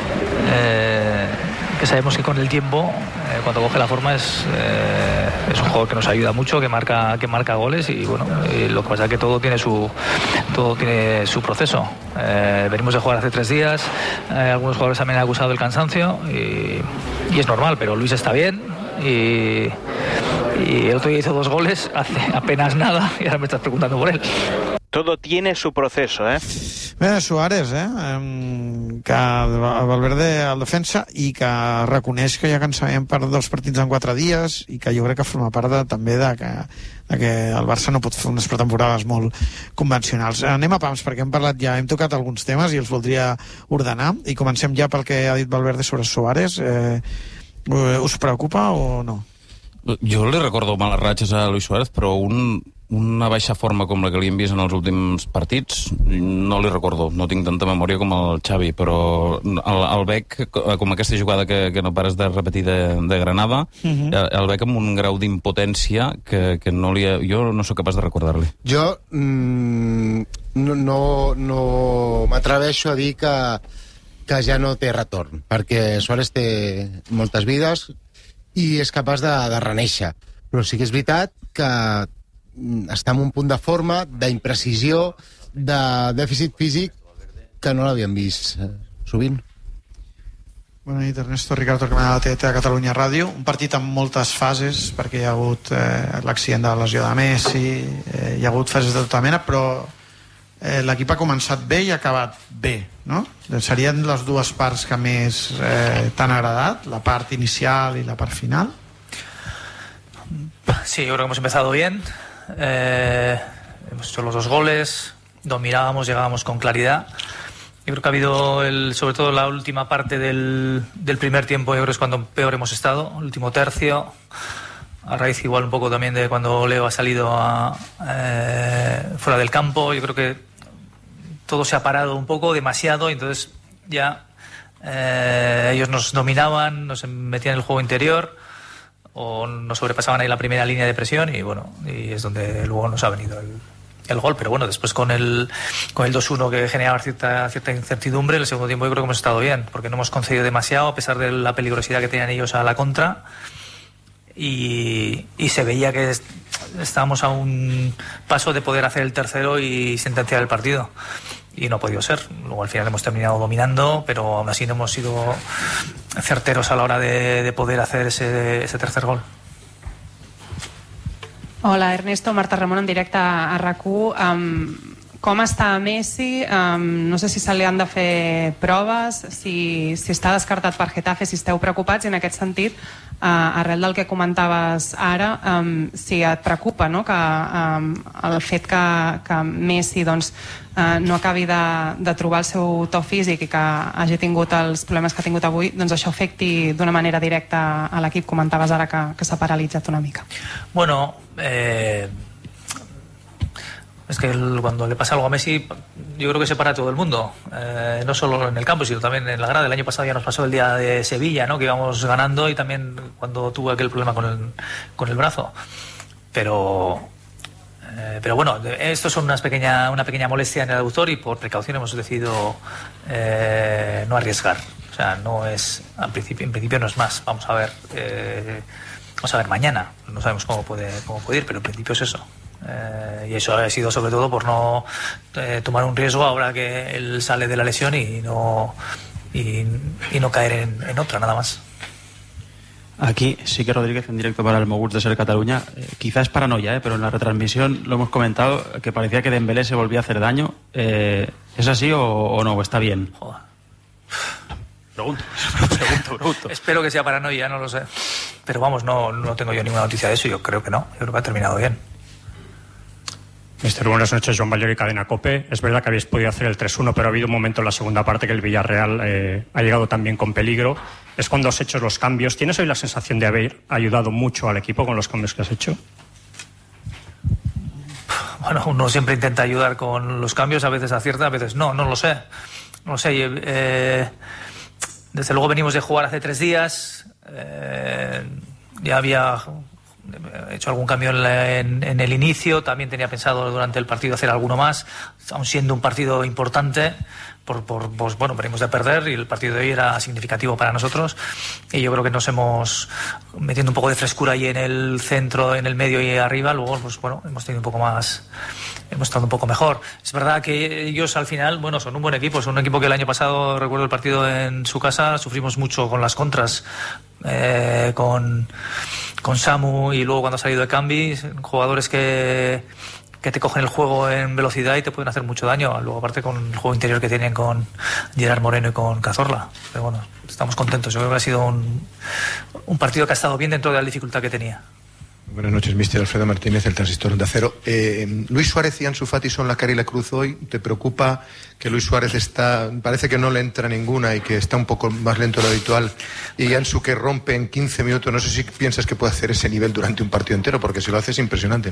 eh, que sabemos que con el tiempo, eh, cuando coge la forma, es, eh, es un jugador que nos ayuda mucho, que marca, que marca goles, y bueno, y lo que pasa es que todo tiene su, todo tiene su proceso. Eh, venimos de jugar hace tres días, eh, algunos jugadores también han acusado del cansancio, y, y es normal, pero Luis está bien, y, y el otro día hizo dos goles hace apenas nada, y ahora me estás preguntando por él. Todo tiene su proceso, eh? Bé, Suárez, eh? Em, que Valverde al defensa, i que reconeix que hi ha cansament per dos partits en quatre dies, i que jo crec que forma part de, també de que, de que el Barça no pot fer unes pretemporades molt convencionals. Anem a pams, perquè hem parlat ja, hem tocat alguns temes i els voldria ordenar, i comencem ja pel que ha dit Valverde sobre Suárez. Eh, us preocupa o no? Jo li recordo males ratxes a Luis Suárez, però un, una baixa forma com la que li hem vist en els últims partits no li recordo, no tinc tanta memòria com el Xavi, però el, el veig com aquesta jugada que, que no pares de repetir de, de Granada, uh-huh. el, el veig amb un grau d'impotència que, que no li ha, jo no sóc capaç de recordar-li. Jo mm, no, no, no m'atreveixo a dir que, que ja no té retorn, perquè Suárez té moltes vides i és capaç de, de reneixer. Però sí que és veritat que està en un punt de forma, d'imprecisió, de dèficit físic que no l'havíem vist eh, sovint. Bona nit, Ernesto. Ricardo Torquemada de T T a Catalunya Ràdio. Un partit amb moltes fases, perquè hi ha hagut eh, l'accident de la lesió de Messi, eh, hi ha hagut fases de tota mena, però eh, l'equip ha començat bé i ha acabat bé, no? Serien les dues parts que més eh, t'han agradat, la part inicial i la part final? Sí, yo creo que hemos empezado bien. Eh, hemos hecho los dos goles, dominábamos, llegábamos con claridad. Yo creo que ha habido, el, sobre todo la última parte del, del primer tiempo, yo creo que es cuando peor hemos estado, el último tercio, a raíz igual un poco también de cuando Leo ha salido a, eh, fuera del campo. Yo creo que todo se ha parado un poco, demasiado, y entonces ya eh, ellos nos dominaban, nos metían en el juego interior, o nos sobrepasaban ahí la primera línea de presión, y bueno, y es donde luego nos ha venido el, el gol. Pero bueno, después con el con el dos uno, que generaba cierta, cierta incertidumbre, el segundo tiempo yo creo que hemos estado bien, porque no hemos concedido demasiado a pesar de la peligrosidad que tenían ellos a la contra, y, y se veía que estábamos a un paso de poder hacer el tercero y sentenciar el partido. Y no ha podido ser. Luego al final hemos terminado dominando, pero aún así no hemos sido certeros a la hora de, de poder hacer ese, ese tercer gol. Hola, Ernesto, Marta Ramon en directe a R A C u. Um, com està Messi? Um, no sé si se li han de fer proves, si, si està descartat per Getafe, si esteu preocupats, i en aquest sentit, uh, arrel del que comentaves ara, um, si et preocupa, no?, que um, el fet que, que Messi doncs, uh, no acabi de, de trobar el seu to físic i que hagi tingut els problemes que ha tingut avui, doncs això afecti d'una manera directa a l'equip. Comentaves ara que, que s'ha paralitzat una mica. Bueno, eh... es que el, cuando le pasa algo a Messi, yo creo que se para todo el mundo, eh, no solo en el campo, sino también en la grada. El año pasado ya nos pasó el día de Sevilla, ¿no?, que íbamos ganando, y también cuando tuvo aquel problema con el, con el brazo. Pero, eh, pero bueno, esto es unas pequeña, una pequeña molestia en el aductor, y por precaución hemos decidido eh, no arriesgar. O sea, no es, en principio, en principio no es más. Vamos a ver, eh, vamos a ver mañana. No sabemos cómo puede, cómo puede ir, pero en principio es eso. Eh, y eso ha sido sobre todo por no eh, tomar un riesgo ahora que él sale de la lesión y no, y, y no caer en, en otra, nada más. Aquí sí que Rodríguez en directo para el Moguts de Ser Cataluña. Eh, quizá es paranoia, eh, pero en la retransmisión lo hemos comentado, que parecía que Dembélé se volvía a hacer daño. Eh, ¿Es así o, o no? ¿O está bien? Joder. Pregunto, pregunto, pregunto. Espero que sea paranoia, no lo sé. Pero vamos, no, no tengo yo ninguna noticia de eso. Yo creo que no. Yo creo que ha terminado bien. Mister, buenas noches, Joan Ballori, Cadena COPE. Es verdad que habéis podido hacer el tres uno, pero ha habido un momento en la segunda parte que el Villarreal eh, ha llegado también con peligro. Es cuando has hecho los cambios. ¿Tienes hoy la sensación de haber ayudado mucho al equipo con los cambios que has hecho? Bueno, uno siempre intenta ayudar con los cambios, a veces acierta, a veces no, no lo sé. No lo sé. Eh, desde luego venimos de jugar hace tres días. Eh, ya había he hecho algún cambio en, la, en, en el inicio, también tenía pensado durante el partido hacer alguno más, aun siendo un partido importante, por, por pues, bueno, venimos de perder y el partido de hoy era significativo para nosotros, y yo creo que nos hemos metiendo un poco de frescura ahí en el centro, en el medio y arriba, luego pues bueno, hemos tenido un poco más, hemos estado un poco mejor. Es verdad que ellos al final, bueno, son un buen equipo, son un equipo que el año pasado, recuerdo el partido en su casa, sufrimos mucho con las contras, eh, con con Samu, y luego cuando ha salido de Cambi, jugadores que, que te cogen el juego en velocidad y te pueden hacer mucho daño. Luego aparte con el juego interior que tienen con Gerard Moreno y con Cazorla. Pero bueno, estamos contentos. Yo creo que ha sido un, un partido que ha estado bien dentro de la dificultad que tenía. Buenas noches, mister Alfredo Martínez, el Transistor de Acero. Eh, Luis Suárez y Ansu Fati son la cara y la cruz hoy. ¿Te preocupa que Luis Suárez está, parece que no le entra ninguna y que está un poco más lento de lo habitual? Y Ansu que rompe en quince minutos. No sé si piensas que puede hacer ese nivel durante un partido entero, porque si lo hace es impresionante, ¿no?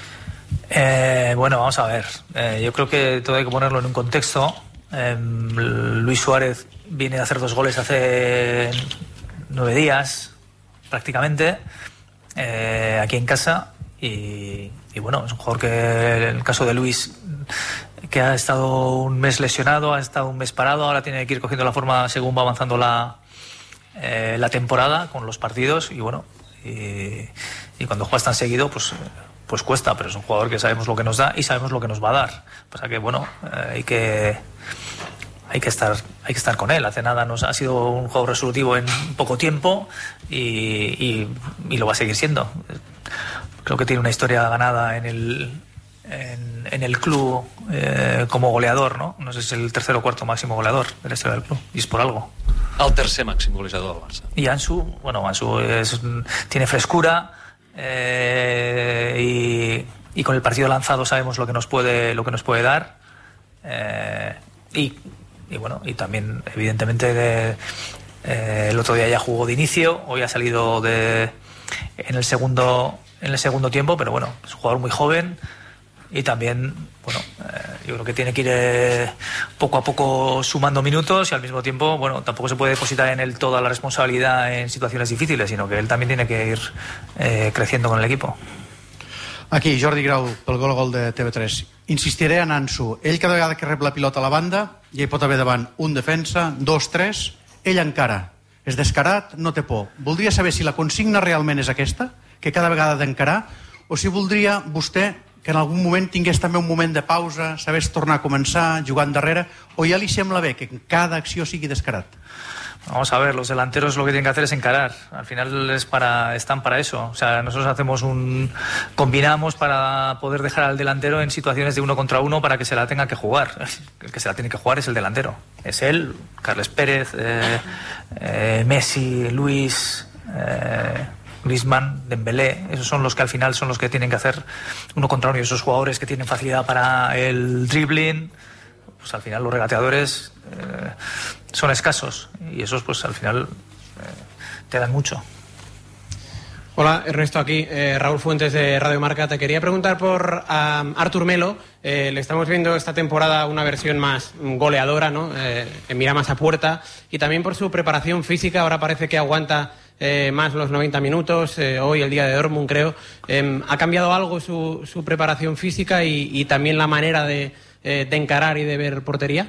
Eh, bueno, vamos a ver. Eh, yo creo que todo hay que ponerlo en un contexto. Eh, Luis Suárez viene a hacer dos goles hace nueve días, prácticamente. Eh, aquí en casa y, y bueno, es un jugador que en el caso de Luis, que ha estado un mes lesionado, ha estado un mes parado, ahora tiene que ir cogiendo la forma según va avanzando la, eh, la temporada con los partidos, y bueno, y, y cuando juegas tan seguido pues, pues cuesta, pero es un jugador que sabemos lo que nos da y sabemos lo que nos va a dar. Pasa que bueno, eh, hay que hay que estar hay que estar con él. Hace nada nos ha sido un juego resolutivo en poco tiempo y, y, y lo va a seguir siendo. Creo que tiene una historia ganada en el en, en el club eh, como goleador, ¿no? No sé si es el tercer o cuarto máximo goleador de la historia del club, y es por algo. El tercer máximo goleador del Barça. Y Ansu, bueno, Ansu es, tiene frescura eh, y, y con el partido lanzado sabemos lo que nos puede lo que nos puede dar eh, y Y bueno, y también evidentemente de, eh, el otro día ya jugó de inicio, hoy ha salido de en el segundo en el segundo tiempo, pero bueno, es un jugador muy joven y también, bueno, eh, yo creo que tiene que ir eh, poco a poco sumando minutos, y al mismo tiempo, bueno, tampoco se puede depositar en él toda la responsabilidad en situaciones difíciles, sino que él también tiene que ir eh, creciendo con el equipo. Aquí, Jordi Grau, pel gol a gol de T V tres. Insistiré en Ansu. Ell cada vegada que rep la pilota a la banda, ja hi pot haver davant un defensa, dos, tres, ell encara. És descarat, no té por. Voldria saber si la consigna realment és aquesta, que cada vegada d'encarar, o si voldria vostè que en algun moment tingués també un moment de pausa, sabés tornar a començar, jugant darrere, o ja li sembla bé que en cada acció sigui descarat? Vamos a ver, los delanteros lo que tienen que hacer es encarar. Al final es para, están para eso. O sea, nosotros hacemos un... combinamos para poder dejar al delantero en situaciones de uno contra uno para que se la tenga que jugar. El que se la tiene que jugar es el delantero. Es él, Carles Pérez, eh, eh, Messi, Luis, eh, Griezmann, Dembélé. Esos son los que al final son los que tienen que hacer uno contra uno. Y esos jugadores que tienen facilidad para el dribbling, pues al final los regateadores eh, son escasos y esos pues al final eh, te dan mucho. Hola, Ernesto aquí, eh, Raúl Fuentes de Radio Marca. Te quería preguntar por um, Artur Melo. Eh, le estamos viendo esta temporada una versión más goleadora, ¿no? Eh, que mira más a puerta, y también por su preparación física. Ahora parece que aguanta eh, más los noventa minutos, eh, hoy el día de Dortmund creo. Eh, ¿Ha cambiado algo su, su preparación física y, y también la manera de de encarar y de ver portería?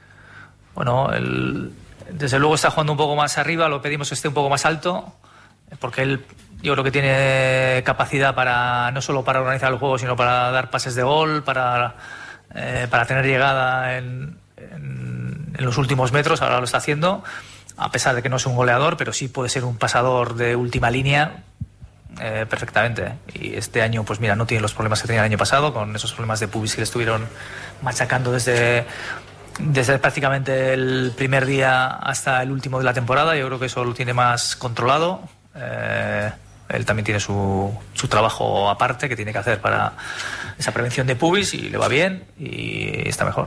Bueno, él, desde luego está jugando un poco más arriba, lo pedimos que esté un poco más alto, porque él yo creo que tiene capacidad para no solo para organizar el juego, sino para dar pases de gol, para, eh, para tener llegada en, en, en los últimos metros. Ahora lo está haciendo, a pesar de que no es un goleador, pero sí puede ser un pasador de última línea. Eh, perfectamente. Y este año, pues mira, no tiene los problemas que tenía el año pasado, con esos problemas de pubis que le estuvieron machacando desde, desde prácticamente el primer día hasta el último de la temporada. Yo creo que eso lo tiene más controlado. Eh, él también tiene su, su trabajo aparte que tiene que hacer para esa prevención de pubis, y le va bien y está mejor.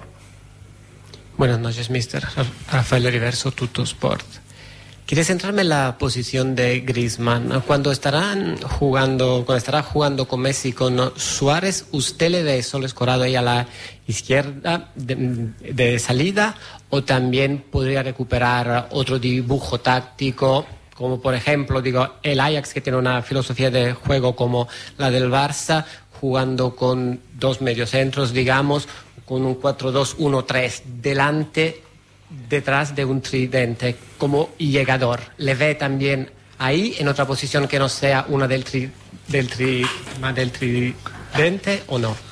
Buenas noches, mister Rafael Riverso, Tutto Sport. ¿Quieres centrarme en la posición de Griezmann? Cuando estarán jugando, cuando estará jugando con Messi, con Suárez, ¿usted le ve solo escorado ahí a la izquierda de, de salida, o también podría recuperar otro dibujo táctico, como por ejemplo, digo, el Ajax, que tiene una filosofía de juego como la del Barça, jugando con dos mediocentros, digamos, con un cuatro dos uno tres delante, detrás de un tridente como llegador? ¿Le ve también ahí en otra posición que no sea una del, tri, del, tri, del tridente o no?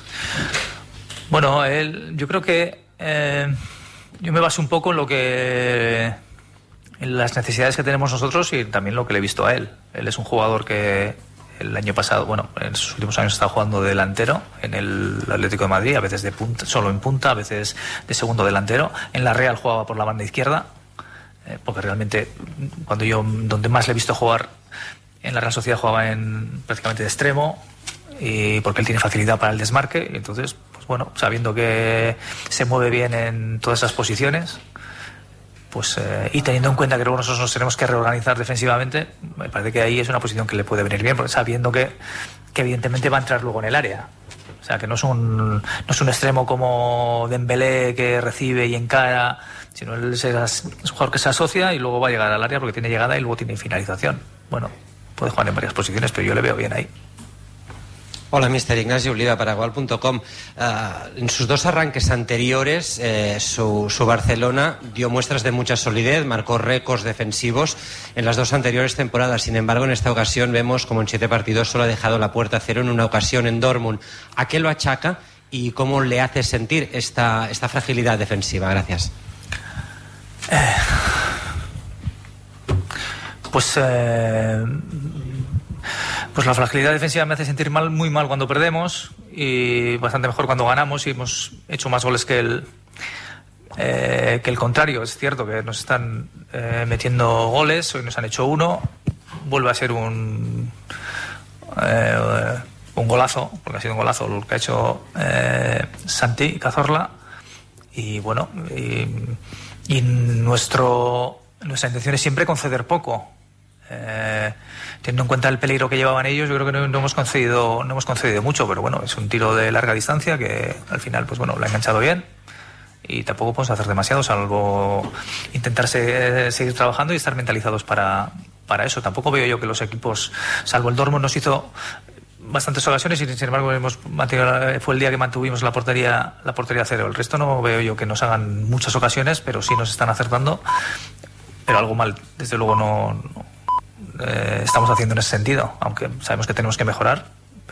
Bueno, él, yo creo que eh, yo me baso un poco en lo que en las necesidades que tenemos nosotros y también lo que le he visto a él. Él es un jugador que el año pasado, bueno, en sus últimos años está jugando de delantero en el Atlético de Madrid, a veces de punta, solo en punta, a veces de segundo delantero. En la Real jugaba por la banda izquierda, eh, porque realmente cuando yo donde más le he visto jugar en la Real Sociedad jugaba en prácticamente de extremo, y porque él tiene facilidad para el desmarque, y entonces, pues bueno, sabiendo que se mueve bien en todas esas posiciones, pues eh, y teniendo en cuenta que luego nosotros nos tenemos que reorganizar defensivamente, me parece que ahí es una posición que le puede venir bien, porque sabiendo que, que evidentemente va a entrar luego en el área. O sea, que no es un, no es un extremo como Dembélé, que recibe y encara, sino él es un jugador que se asocia y luego va a llegar al área porque tiene llegada y luego tiene finalización. Bueno, puede jugar en varias posiciones, pero yo le veo bien ahí. Hola, mister Ignacio Oliva, paragual punto com. Uh, en sus dos arranques anteriores, eh, su, su Barcelona dio muestras de mucha solidez, marcó récords defensivos en las dos anteriores temporadas. Sin embargo, en esta ocasión vemos como en siete partidos solo ha dejado la puerta a cero en una ocasión en Dortmund. ¿A qué lo achaca y cómo le hace sentir esta, esta fragilidad defensiva? Gracias. Eh, pues... Eh... Pues la fragilidad defensiva me hace sentir mal, muy mal cuando perdemos, y bastante mejor cuando ganamos, y hemos hecho más goles que el, eh, que el contrario. Es cierto que nos están eh, metiendo goles, hoy nos han hecho uno, vuelve a ser un, eh, un golazo, porque ha sido un golazo lo que ha hecho eh, Santi Cazorla, y bueno, y, y nuestro, nuestra intención es siempre conceder poco. Eh, teniendo en cuenta el peligro que llevaban ellos, yo creo que no, no hemos concedido no hemos concedido mucho, pero bueno, es un tiro de larga distancia que al final, pues bueno, lo ha enganchado bien, y tampoco podemos hacer demasiado, salvo intentar se, seguir trabajando y estar mentalizados para, para eso. Tampoco veo yo que los equipos, salvo el Dortmund, nos hizo bastantes ocasiones y sin embargo hemos mantenido, fue el día que mantuvimos la portería la portería cero. El resto no veo yo que nos hagan muchas ocasiones, pero sí nos están acertando, pero algo mal desde luego no, no Eh, estamos haciendo en ese sentido, aunque sabemos que tenemos que mejorar,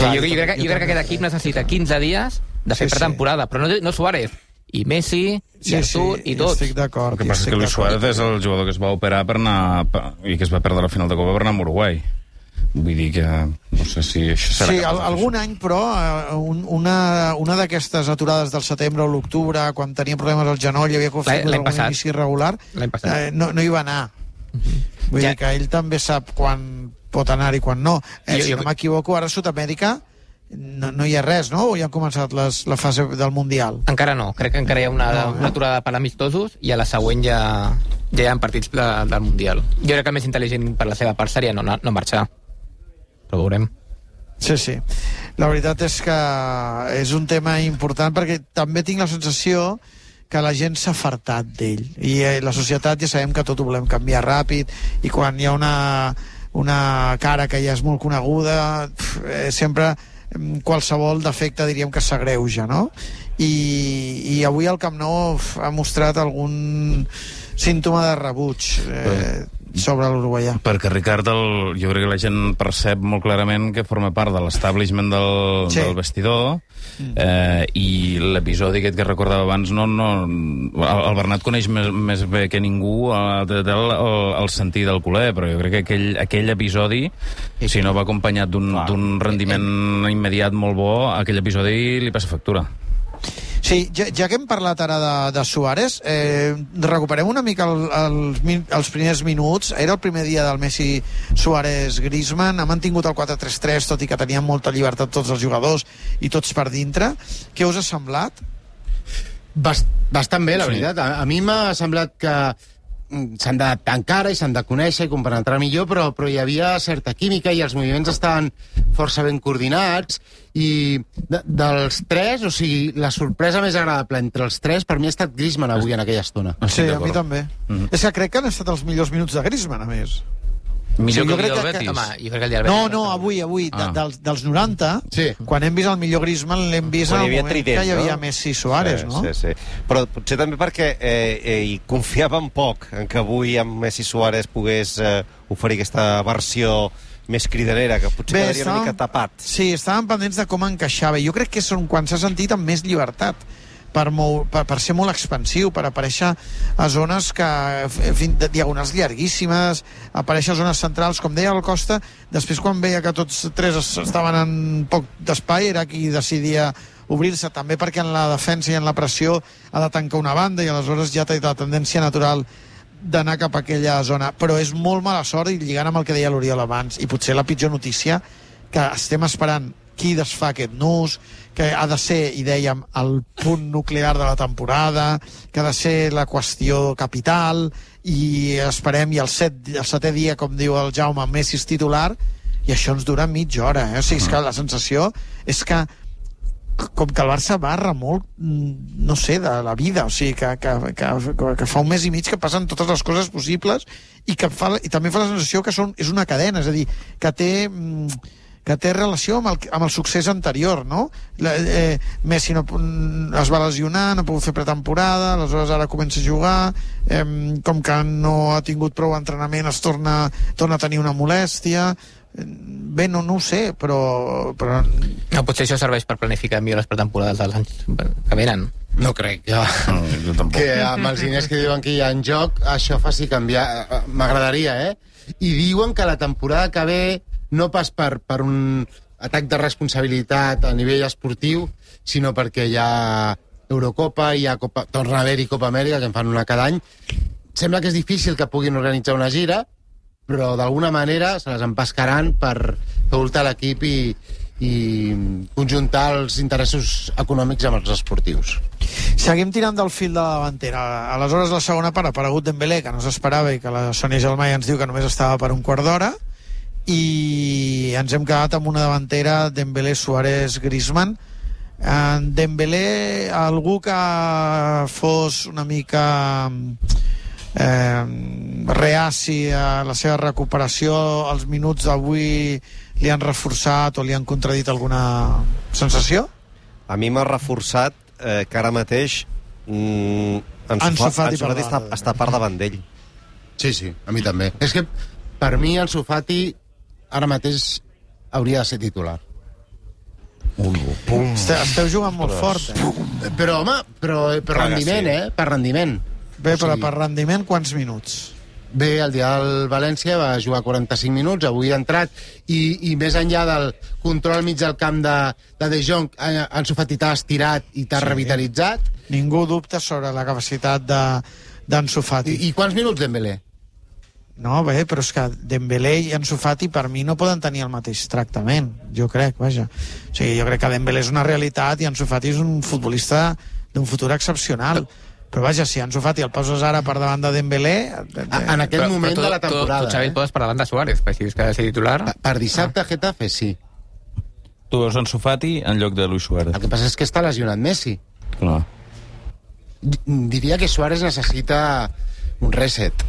Clar, jo, jo, crec, jo crec que aquest equip necessita quinze dies de fer Sí, sí. pretemporada, però no, no Suárez, i Messi, i Sí, Artur, sí, i tots. estic d'acord. El que passa és que Luis Suárez és el jugador que es va operar per anar, per, i que es va perdre la final de Copa per anar a Uruguai. Vull dir que no sé si això serà Sí, capaç al, de fer algun any, però, eh, un, una, una d'aquestes aturades del setembre o l'octubre, quan tenia problemes al genoll, hi havia L'any- l'any algun passat. inici irregular, L'any passat. eh, no, no hi va anar. Vull Ja. dir que ell també sap quan pot anar i quan no. Eh, Jo- si jo- no m'equivoco, ara a Sud-amèrica no, no hi ha res, no? O ja han començat les, la fase del Mundial? Encara no, crec que encara hi ha una, No, eh? una aturada per amistosos i a la següent ja, ja hi ha partits de, del Mundial. Jo crec que el més intel·ligent per la seva part seria no, no marxar. Però ho veurem. Sí, sí. La veritat és que és un tema important perquè també tinc la sensació que la gent s'ha fartat d'ell. I eh, la societat ja sabem que tot ho volem canviar ràpid i quan hi ha una, una cara que ja és molt coneguda, pf, eh, sempre mm, qualsevol defecte diríem que s'agreuja, no? I, i avui el Camp Nou uf, ha mostrat algun símptoma de rebuig eh, sobre l'uruguaià. Perquè Ricard, el, jo crec que la gent percep molt clarament que forma part de l'establishment del, Sí. del vestidor, eh, i l'episodi aquest que recordava abans, no, no, el, el Bernat coneix més, més bé que ningú el, el, el, el sentir del culer, però jo crec que aquell, aquell episodi, si no va acompanyat d'un d'un rendiment immediat molt bo, aquell episodi li passa factura. Sí, ja, ja que hem parlat ara de, de Suárez, eh, recuperem una mica el, el, els primers minuts. Era el primer dia del Messi, Suárez, Griezmann. Ha mantingut el quatre tres tres, tot i que tenien molta llibertat tots els jugadors i tots per dintre. Què us ha semblat? Bast, bastant bé, la Sí. veritat. A, a mi m'ha semblat que mm, s'han d'adaptar encara i s'han de conèixer i compenetrar millor, però, però hi havia certa química i els moviments estaven força ben coordinats i de, dels tres, o sigui, la sorpresa més agradable entre els tres per mi ha estat Griezmann avui en aquella estona. Sí, a mi també. Mhm. És que crec que han estat els millors minuts de Griezmann, a més. Millor Sí, que jo el crec dia del que- Betis? Home, jo crec que el dia del No, Betis no, està avui, avui, de, Ah. dels, dels noranta, Sí. quan hem vist el millor Griezmann, l'hem vist Quan en hi el havia moment trident, que hi havia no? Messi i Suárez, sí, no? Sí, sí. Però potser també perquè eh, eh, hi confiàvem poc en que avui amb Messi i Suárez pogués eh, oferir aquesta versió més cridanera, que potser Bé, quedaria una estàvem- mica tapat. Sí, estàvem pendents de com encaixava. Jo crec que és on- quan s'ha sentit amb més llibertat per, mou, per, per ser molt expansiu, per aparèixer a zones que, en fi, de diagonals llarguíssimes, aparèixer a zones centrals, com deia el Costa. Després, quan veia que tots tres es- estaven en poc d'espai, era qui decidia obrir-se, també perquè en la defensa i en la pressió ha de tancar una banda i aleshores ja té la tendència natural d'anar cap a aquella zona. Però és molt mala sort, i lligant amb el que deia l'Oriol abans, i potser la pitjor notícia, que estem esperant qui desfà aquest nus, que ha de ser, i dèiem, el punt nuclear de la temporada, que ha de ser la qüestió capital, i esperem, i el, set, el setè dia, com diu el Jaume, Messi és titular, i això ens dura mitja hora, eh? O sigui, és que la sensació és que com que el Barça va remolc, mm, no sé, de la vida, o sigui, que, que, que, que fa un mes i mig que passen totes les coses possibles i que fa, i també fa la sensació que són, és una cadena, és a dir, que té... Mm, que té relació amb el, amb el succés anterior, no? La, eh, Messi no, es va lesionar, no ha pogut fer pretemporada, aleshores ara comença a jugar, eh, com que no ha tingut prou entrenament es torna, torna a tenir una molèstia. Bé, no, no ho sé, però... però... No, potser això serveix per planificar millor les pretemporades dels anys que venen. No crec que, No, que amb els diners que diuen que hi ha en joc això faci canviar. M'agradaria, eh? I diuen que la temporada que ve, no pas per, per un atac de responsabilitat a nivell esportiu, sinó perquè hi ha Eurocopa, hi ha Copa, torna a haver-hi Copa Amèrica, que en fan una cada any. Sembla que és difícil que puguin organitzar una gira, però d'alguna manera se les empescaran per voltar l'equip i, i conjuntar els interessos econòmics amb els esportius. Seguim tirant del fil de la davantera. Aleshores, la segona part ha aparegut Dembélé, que no s'esperava, i que la Sònia Gelmai ens diu que només estava per un quart d'hora, i ens hem quedat amb una davantera Dembélé, Suárez, Griezmann. En Dembélé, algú que fos una mica eh, reaci a la seva recuperació, els minuts d'avui li han reforçat o li han contradit alguna sensació? A mi m'ha reforçat eh, que ara mateix mm, Ansu Ansu Fati, Fati Ansu Fati per està, davant. està per davant d'ell. Sí, sí, a mi també. És que per mi Ansu Fati ara mateix hauria de ser titular. Pum. Esteu jugant molt fort, eh? Però, home, però per rendiment, eh? Per rendiment. Bé, però per rendiment, quants minuts? Bé, el dia del València va jugar quaranta-cinc minuts, avui ha entrat, i, i més enllà del control al mig del camp de, de De Jong, Ansu Fati t'ha estirat i t'ha sí. revitalitzat. Ningú dubta sobre la capacitat d'Ansu de, Fati. I, I quants minuts Dembélé? No, bé, però és que Dembélé i Ansu Fati per mi no poden tenir el mateix tractament, jo crec, vaja. O sigui, jo crec que Dembélé és una realitat i Ansu Fati és un futbolista d'un futur excepcional. Però vaja, si Ansu Fati el poses ara per davant de Dembélé... En aquest però, moment però tu, de la temporada... Tu, tu Xavi, el poses per davant de Suárez, per si és que ha de ser titular. Per, per dissabte, ah. Getafe, sí. Tu veus Ansu Fati en lloc de Luis Suárez. El que passa és que està lesionat Messi. Clar. Diria que Suárez necessita un reset.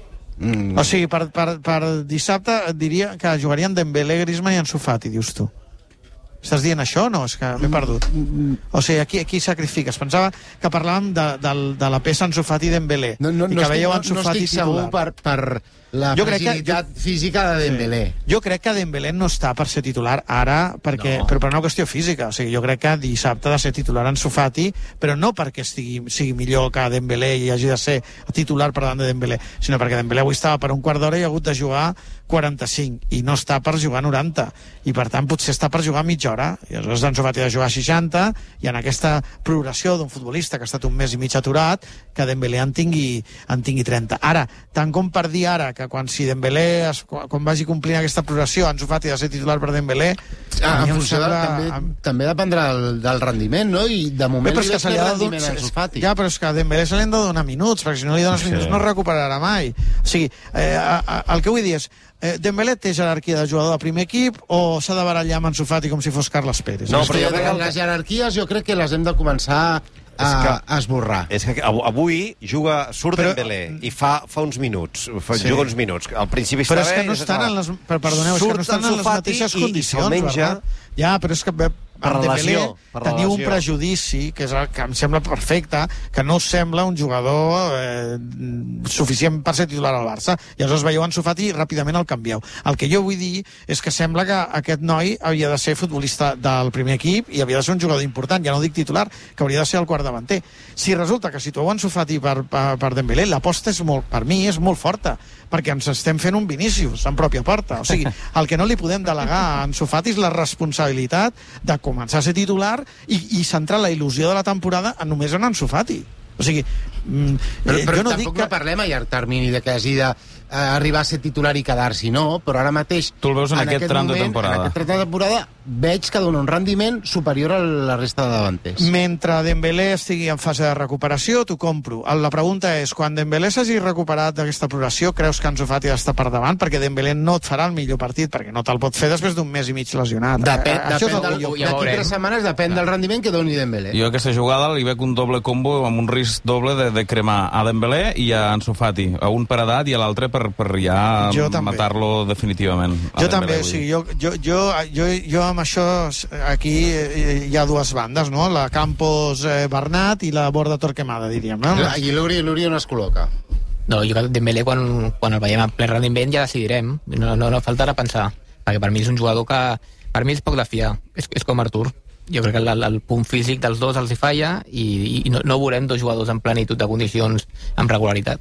Mm. O sigui, per, per, per dissabte diria que jugarien Dembélé, Griezmann i Ansu Fati, dius tu. Estàs dient això o no? És que m'he perdut. O sigui, aquí, aquí sacrifiques. Pensava que parlàvem de, de, de la peça Ansu Fati i Dembélé. No, no, i que no, veieu no, Ansu no Fati estic segur per, per la jo fragilitat que, jo, física de Dembélé. Sí. Jo crec que Dembélé no està per ser titular ara, perquè, no. però per una qüestió física. O sigui, jo crec que dissabte ha de ser titular Ansu Fati, però no perquè estigui, sigui millor que Dembélé i hagi de ser titular per davant de Dembélé, sinó perquè Dembélé avui estava per un quart d'hora i ha hagut de jugar quaranta-cinc, i no està per jugar noranta, i per tant potser està per jugar mitja hora, i aleshores Ansu Fati ha de jugar seixanta, i en aquesta progressió d'un futbolista que ha estat un mes i mig aturat, que Dembélé en tingui, en tingui trenta. Ara, tant com per dir ara que quan si Dembélé, es, quan vagi complint aquesta progressió, Ansu Fati ha de ser titular per Dembélé, ah, en funció sembla, de, també, amb... també dependrà del, del rendiment, no? I de moment Bé, li veig el rendiment a Ansu Fati. Ja, però és que a Dembélé se li han de donar minuts, perquè si no li dones sí. minuts no es recuperarà mai. O sigui, eh, a, a, el que vull dir és, Eh, Dembélé té jerarquia de jugador de primer equip o s'ha de barallar amb Ansu Fati com si fos Carles Pérez? No, però jo crec que les jerarquies jo crec que les hem de començar a, que, a esborrar. És que avui juga, surt però, Dembélé i fa, fa uns minuts, fa, sí. juga uns minuts. Al principi però està és que bé... no estan en les, perdoneu, és que no estan en les mateixes i, condicions, i verdad? Ja, però és que... Per relació, per teniu relació. Un prejudici que, és el que em sembla perfecte, que no us sembla un jugador eh, suficient per ser titular al Barça, i aleshores veieu Ansu Fati i ràpidament el canvieu. El que jo vull dir és que sembla que aquest noi havia de ser futbolista del primer equip i havia de ser un jugador important, ja no dic titular, que hauria de ser el quart davanter. Si resulta que situeu Ansu Fati per, per, per Dembélé, l'aposta és molt, per mi és molt forta, perquè ens estem fent un Vinícius en pròpia porta. O sigui, el que no li podem delegar a Ansu Fati és la responsabilitat de començar a ser titular i, i centrar la il·lusió de la temporada en només en Ansu Fati. O sigui, mm, però, però jo no tampoc dic que... no parlem a llarg termini de que hagi de eh, arribar a ser titular i quedar-s'hi, no, però ara mateix tu el veus en, en aquest, aquest tram moment, de temporada. En aquest tram de temporada veig que dona un rendiment superior a la resta de davanters. Mentre Dembélé estigui en fase de recuperació, t'ho compro. La pregunta és, quan Dembélé s'hagi recuperat d'aquesta progressió, creus que Ansu Fati ha d'estar per davant? Perquè Dembélé no et farà el millor partit, perquè no te'l pot fer després d'un mes i mig lesionat. Depèn, eh, depèn del, d'aquí tres setmanes depèn ja. del rendiment que doni Dembélé. Jo aquesta jugada li veig un doble combo amb un risc doble de, de cremar a Dembélé i a Ansu Fati. A un per edat i a l'altre per, per ja matar-lo definitivament. Jo també, o sigui, jo, jo, jo, jo, jo amb això aquí hi ha dues bandes, no? La Campos eh, Bernat i la Borda Torquemada, diríem, no? I l'Uri, l'Uri on es col·loca? No, jo crec que Dembélé quan, quan el veiem a ple rendiment ja decidirem. No, no, no faltarà pensar. Perquè per mi és un jugador que... Per mi és poc de fiar. És, és com Artur. Jo crec que el, el punt físic dels dos els hi falla i, i no, no veurem dos jugadors en plenitud de condicions amb regularitat.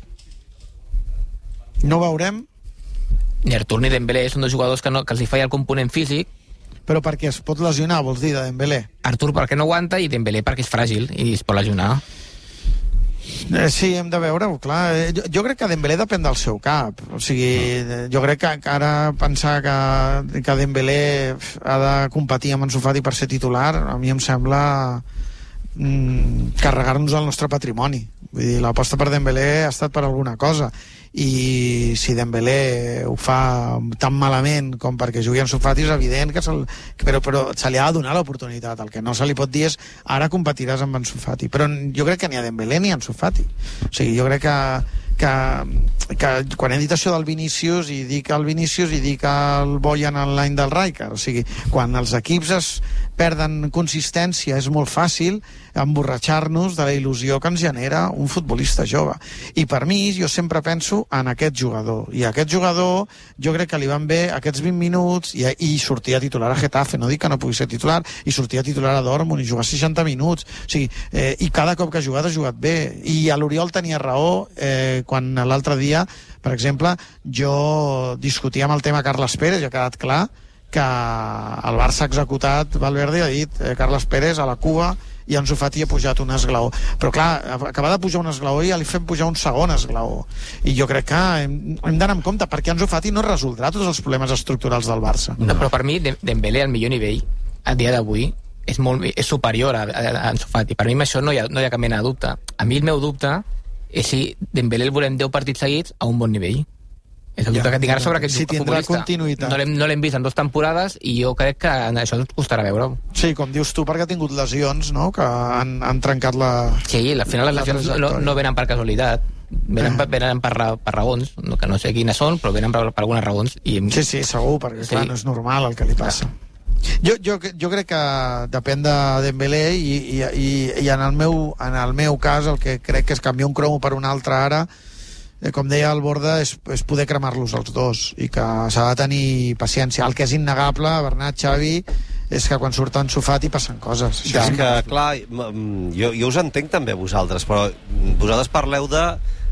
No veurem? Ni Artur ni Dembélé són dos jugadors que, no, que els hi falla el component físic. Però perquè es pot lesionar, vols dir, de Dembélé? Artur perquè no aguanta i Dembélé perquè és fràgil i es pot lesionar. Eh, sí, hem de veure-ho, clar. Jo, jo crec que Dembélé depèn del seu cap. O sigui, jo crec que, que ara pensar que, que Dembélé ha de competir amb Ansu Fati per ser titular, a mi em sembla mm, carregar-nos el nostre patrimoni. Vull dir, l'aposta per Dembélé ha estat per alguna cosa. I si Dembélé ho fa tan malament com perquè jugui Ansu Fati és evident que se'l, però, però se li ha de donar l'oportunitat. El que no se li pot dir és ara competiràs amb Ansu Fati, però jo crec que ni a Dembélé ni a Ansu Fati. O sigui, jo crec que, que, que quan he dit això del Vinícius, i dic el Vinícius i dic el Bojan en l'any del Rijkaard, o sigui, quan els equips es perden consistència és molt fàcil emborratxar-nos de la il·lusió que ens genera un futbolista jove. I per mi, jo sempre penso en aquest jugador, i a aquest jugador jo crec que li van bé aquests vint minuts i, i sortir a titular a Getafe, no dic que no pugui ser titular, i sortir a titular a Dortmund i jugar seixanta minuts, o sigui, eh, i cada cop que ha jugat ha jugat bé, i a l'Oriol tenia raó eh, quan l'altre dia, per exemple, jo discutia amb el tema Carles Pérez, i ha quedat clar que el Barça ha executat, Valverde ha dit eh, Carles Pérez a la cua i Ansu Fati ha pujat un esglaó, però clar, acabar de pujar un esglaó i ja li fem pujar un segon esglaó, i jo crec que hem, hem d'anar amb compte, perquè Ansu Fati no resoldrà tots els problemes estructurals del Barça. No, però per mi Dembélé al millor nivell a dia d'avui és, molt, és superior a, a, a Ansu Fati. Per mi amb això no hi ha, no hi ha cap mena de dubte. A mi el meu dubte és si Dembélé el volem deu partits seguits a un bon nivell. És el dubte ja, que tinc ara sobre aquest si tindrà futbolista. Continuïtat. No l'hem, no l'hem vist en dues temporades i jo crec que això ens costarà veure-ho. Sí, com dius tu, perquè ha tingut lesions, no?, que han, han trencat la... Sí, al final les lesions no, no venen per casualitat, venen, eh. per, venen per, per raons, no, que no sé quines són, però venen per, per algunes raons. I... Sí, sí, segur, perquè sí. Clar, no és normal el que li passa. Jo, jo, jo crec que depèn de Dembélé i, i, i, i en, el meu, en el meu cas el que crec que és canviar un cromo per un altre ara, eh, com deia el Borda, és, és poder cremar-los els dos i que s'ha de tenir paciència. El que és innegable, Bernat, Xavi, és que quan surt Ansu Fati passen coses. Sí, és que, clar, jo, jo us entenc també vosaltres, però vosaltres parleu de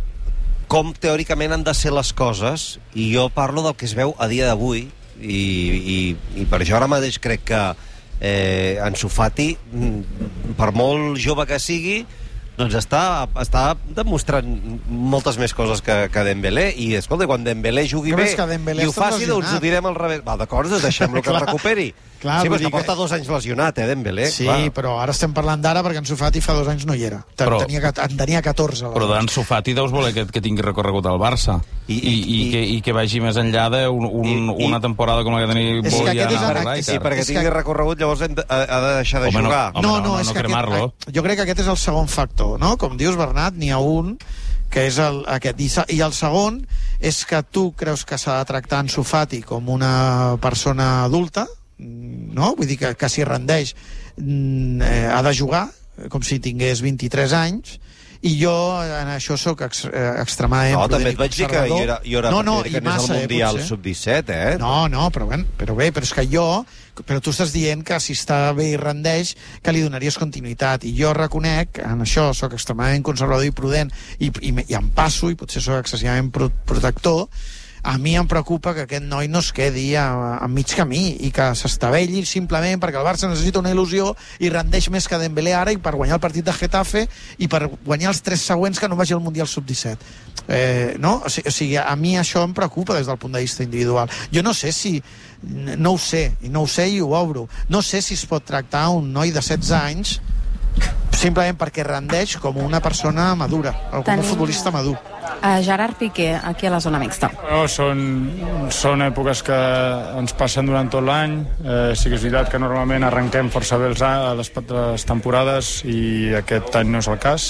com teòricament han de ser les coses i jo parlo del que es veu a dia d'avui i, i, i per això ara mateix crec que eh, Ansu Fati, per molt jove que sigui, doncs està, està demostrant moltes més coses que, que Dembélé, i escolta, quan Dembélé jugui bé i ho faci, doncs ho direm al revés. Va, d'acord, doncs deixem-lo que es recuperi. Clar, sí, però que porta dos anys lesionat, eh, Dembélé. Sí, clar. Però ara estem parlant d'ara perquè Ansu Fati fa dos anys no hi era. Però, tenia, en tenia catorze. Però d'Ansu Fati deus voler que, que tingui recorregut al Barça i, i, i, i, i, que, i que vagi més enllà d'una un, una temporada com la que tenia Bojan al Rijkaard. Sí, perquè tingui recorregut llavors ha de deixar de home, jugar. No, no, no, no, no és que aquest, jo crec que aquest és el segon factor, no? Com dius, Bernat, n'hi ha un que és el, aquest, i, i el segon és que tu creus que s'ha de tractar Ansu Fati com una persona adulta, no? Vull dir que, que si rendeix eh, ha de jugar com si tingués vint-i-tres anys, i jo en això sóc ex, eh, extremadament no, també et vaig dir que jo era, jo era no, no, que anés al Mundial eh, sub disset, eh? No, no, però, ben, però bé, però és que jo però tu estàs dient que si està bé i rendeix que li donaries continuïtat, i jo reconec en això sóc extremadament conservador i prudent i, i, i em passo, i potser sóc excessivament pro, protector. A mi em preocupa que aquest noi no es quedi a, a mig camí i que s'estavelli simplement perquè el Barça necessita una il·lusió i rendeix més que Dembélé ara, i per guanyar el partit de Getafe i per guanyar els tres següents que no vagi al Mundial sub disset. Eh, no? O sigui, o sigui, a mi això em preocupa des del punt de vista individual. Jo no sé si... No ho sé, i no ho sé i ho obro. No sé si es pot tractar un noi de setze anys simplement perquè rendeix com una persona madura, o com un futbolista madur. Uh, Gerard Piqué, aquí a la zona mixta. No, són, són èpoques que ens passen durant tot l'any. Eh, sí que és veritat que normalment arrenquem força bé els, les, les temporades i aquest any no és el cas.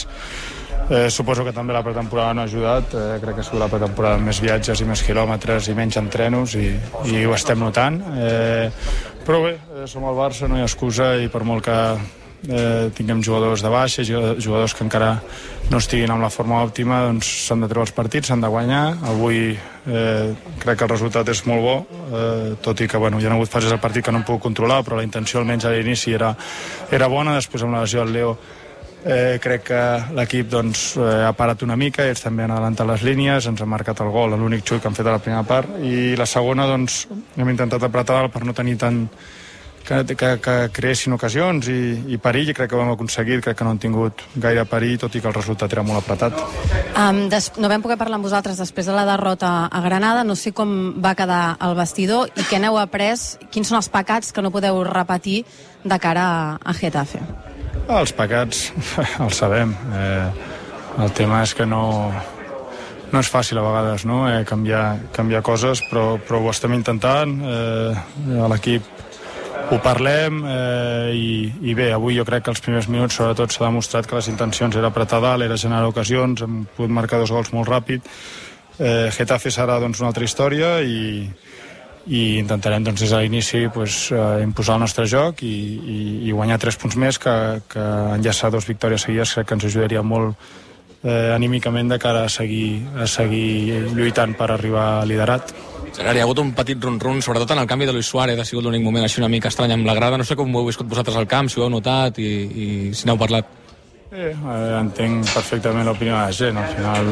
Eh, suposo que també la pretemporada no ha ajudat. Eh, crec que ha sigut la pretemporada amb més viatges i més quilòmetres i menys entrenos, i, i ho estem notant. Eh, però bé, eh, som al Barça, no hi ha excusa, i per molt que Eh, tinguem jugadors de baixa, jugadors que encara no estiguin amb la forma òptima, doncs s'han de treure els partits, s'han de guanyar. Avui eh, crec que el resultat és molt bo, eh, tot i que bueno, hi ha hagut fases del partit que no em puc controlar, però la intenció almenys a l'inici era, era bona. Després amb la lesió del Leo eh, crec que l'equip doncs, eh, ha parat una mica, ells també han adelantat les línies, ens han marcat el gol, l'únic xut que han fet a la primera part, i la segona doncs, hem intentat apretar per no tenir tant que, que, que creessin ocasions i, i perill, i crec que ho hem aconseguit. Crec que no han tingut gaire perill, tot i que el resultat era molt apretat. Um, des, no vam poder parlar amb vosaltres després de la derrota a Granada. No sé com va quedar el vestidor i què n'heu après, quins són els pecats que no podeu repetir de cara a, a Getafe. Els pecats els sabem. Eh, el tema és que no... No és fàcil a vegades, no? eh, canviar, canviar coses, però, però ho estem intentant. Eh, l'equip ho parlem eh, i, i bé, avui jo crec que els primers minuts sobretot s'ha demostrat que les intencions era apretar dalt, era generar ocasions, hem pogut marcar dos gols molt ràpid. eh, Getafe serà doncs una altra història i, i intentarem doncs, des de l'inici pues, eh, imposar el nostre joc i, i, i guanyar tres punts més, que, que enllaçar dos victòries seguides crec que ens ajudaria molt eh, anímicament de cara a seguir, a seguir lluitant per arribar liderat. Gerard, hi ha hagut un petit run-run, sobretot en el canvi de Luis Suárez, ha sigut l'únic moment així una mica estrany amb la grada. No sé com ho heu viscut vosaltres al camp, si ho heu notat i, i si n'heu parlat. Eh, eh, entenc perfectament l'opinió de la gent. Al final,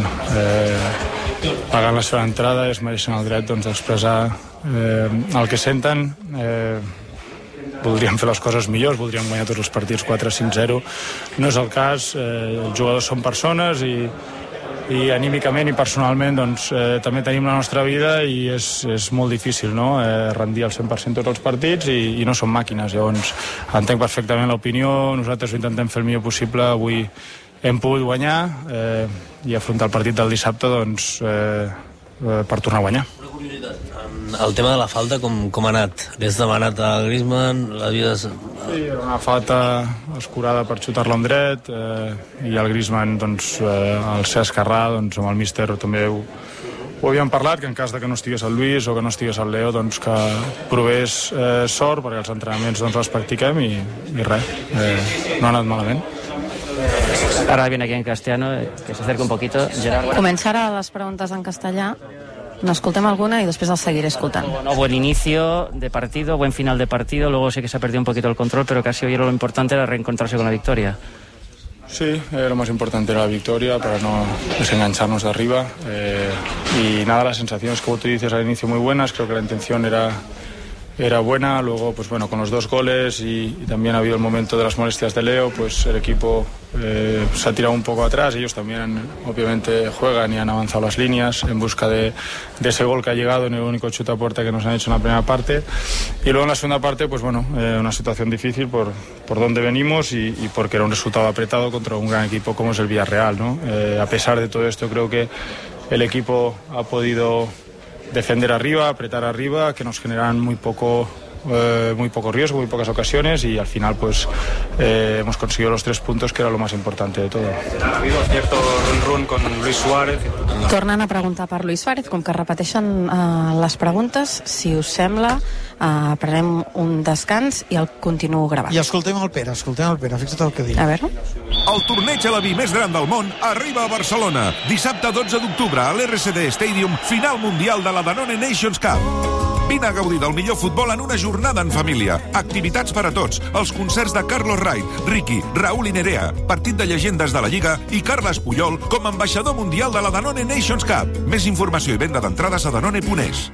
eh, pagant la seva entrada, es mereixen el dret doncs, d'expressar eh, el que senten. Eh, voldríem fer les coses millors, voldríem guanyar tots els partits quatre cinc zero. No és el cas, eh, els jugadors són persones i i anímicament i personalment doncs, eh, també tenim la nostra vida i és, és molt difícil, no? eh, rendir al cent per cent tots els partits i, i no són màquines. Llavors entenc perfectament l'opinió, nosaltres ho intentem fer el millor possible. Avui hem pogut guanyar eh, i afrontar el partit del dissabte doncs, eh, eh, per tornar a guanyar. El tema de la falta, com, com ha anat? L'has demanat a Griezmann? L'havies... Sí, era una falta escurada per xutar-la en dret eh, i el Griezmann, doncs, eh, el Cesc Carrà, doncs, amb el míster també ho, ho havíem parlat, que en cas de que no estigués el Luis o que no estigués el Leo, doncs que provés eh, sort, perquè els entrenaments doncs, els practiquem i, i res, eh, no ha anat malament. Ahora viene aquí en castellano, que se acerque un poquito. Gerard. Començar a les preguntes en castellà. N'escoltem alguna y después la seguiré escoltant. Bueno, buen inicio de partido, buen final de partido, luego sé que se ha perdido un poquito el control, pero casi hoy lo importante era reencontrarse con la victoria. Sí, eh, lo más importante era la victoria para no desengancharnos de arriba eh, y nada, las sensaciones como tú dices al inicio muy buenas, creo que la intención era era buena, luego pues bueno, con los dos goles y, y también ha habido el momento de las molestias de Leo, pues el equipo eh, se ha tirado un poco atrás, ellos también obviamente juegan y han avanzado las líneas en busca de, de ese gol que ha llegado en el único chute a puerta que nos han hecho en la primera parte, y luego en la segunda parte pues bueno, eh, una situación difícil por, por donde venimos y, y porque era un resultado apretado contra un gran equipo como es el Villarreal, ¿no? Eh, a pesar de todo esto creo que el equipo ha podido defender arriba, apretar arriba, que nos generan muy poco eh, muy poco riesgo, muy pocas ocasiones y al final pues eh, hemos conseguido los tres puntos, que era lo más importante de todo. Ha habido cierto run-run con Luis Suárez. Tornen a preguntar per Luis Suárez, com que repeteixen uh, les preguntes, si us sembla, uh, prenem un descans i el continuo gravant. I escoltem el Pere, escoltem el Pere, fixa't el que diu. A veure. El torneig a la vi més gran del món arriba a Barcelona. Dissabte dotze d'octubre a l'R C D Stadium, final mundial de la Danone Nations Cup. Vine a gaudir del millor futbol en una jornada en família. Activitats per a tots. Els concerts de Carlos Wright, Ricky, Raúl i Nerea, partit de llegendes de la Lliga i Carles Puyol com a ambaixador mundial de la Danone Nations Cup. Més informació i venda d'entrades a danone punt es.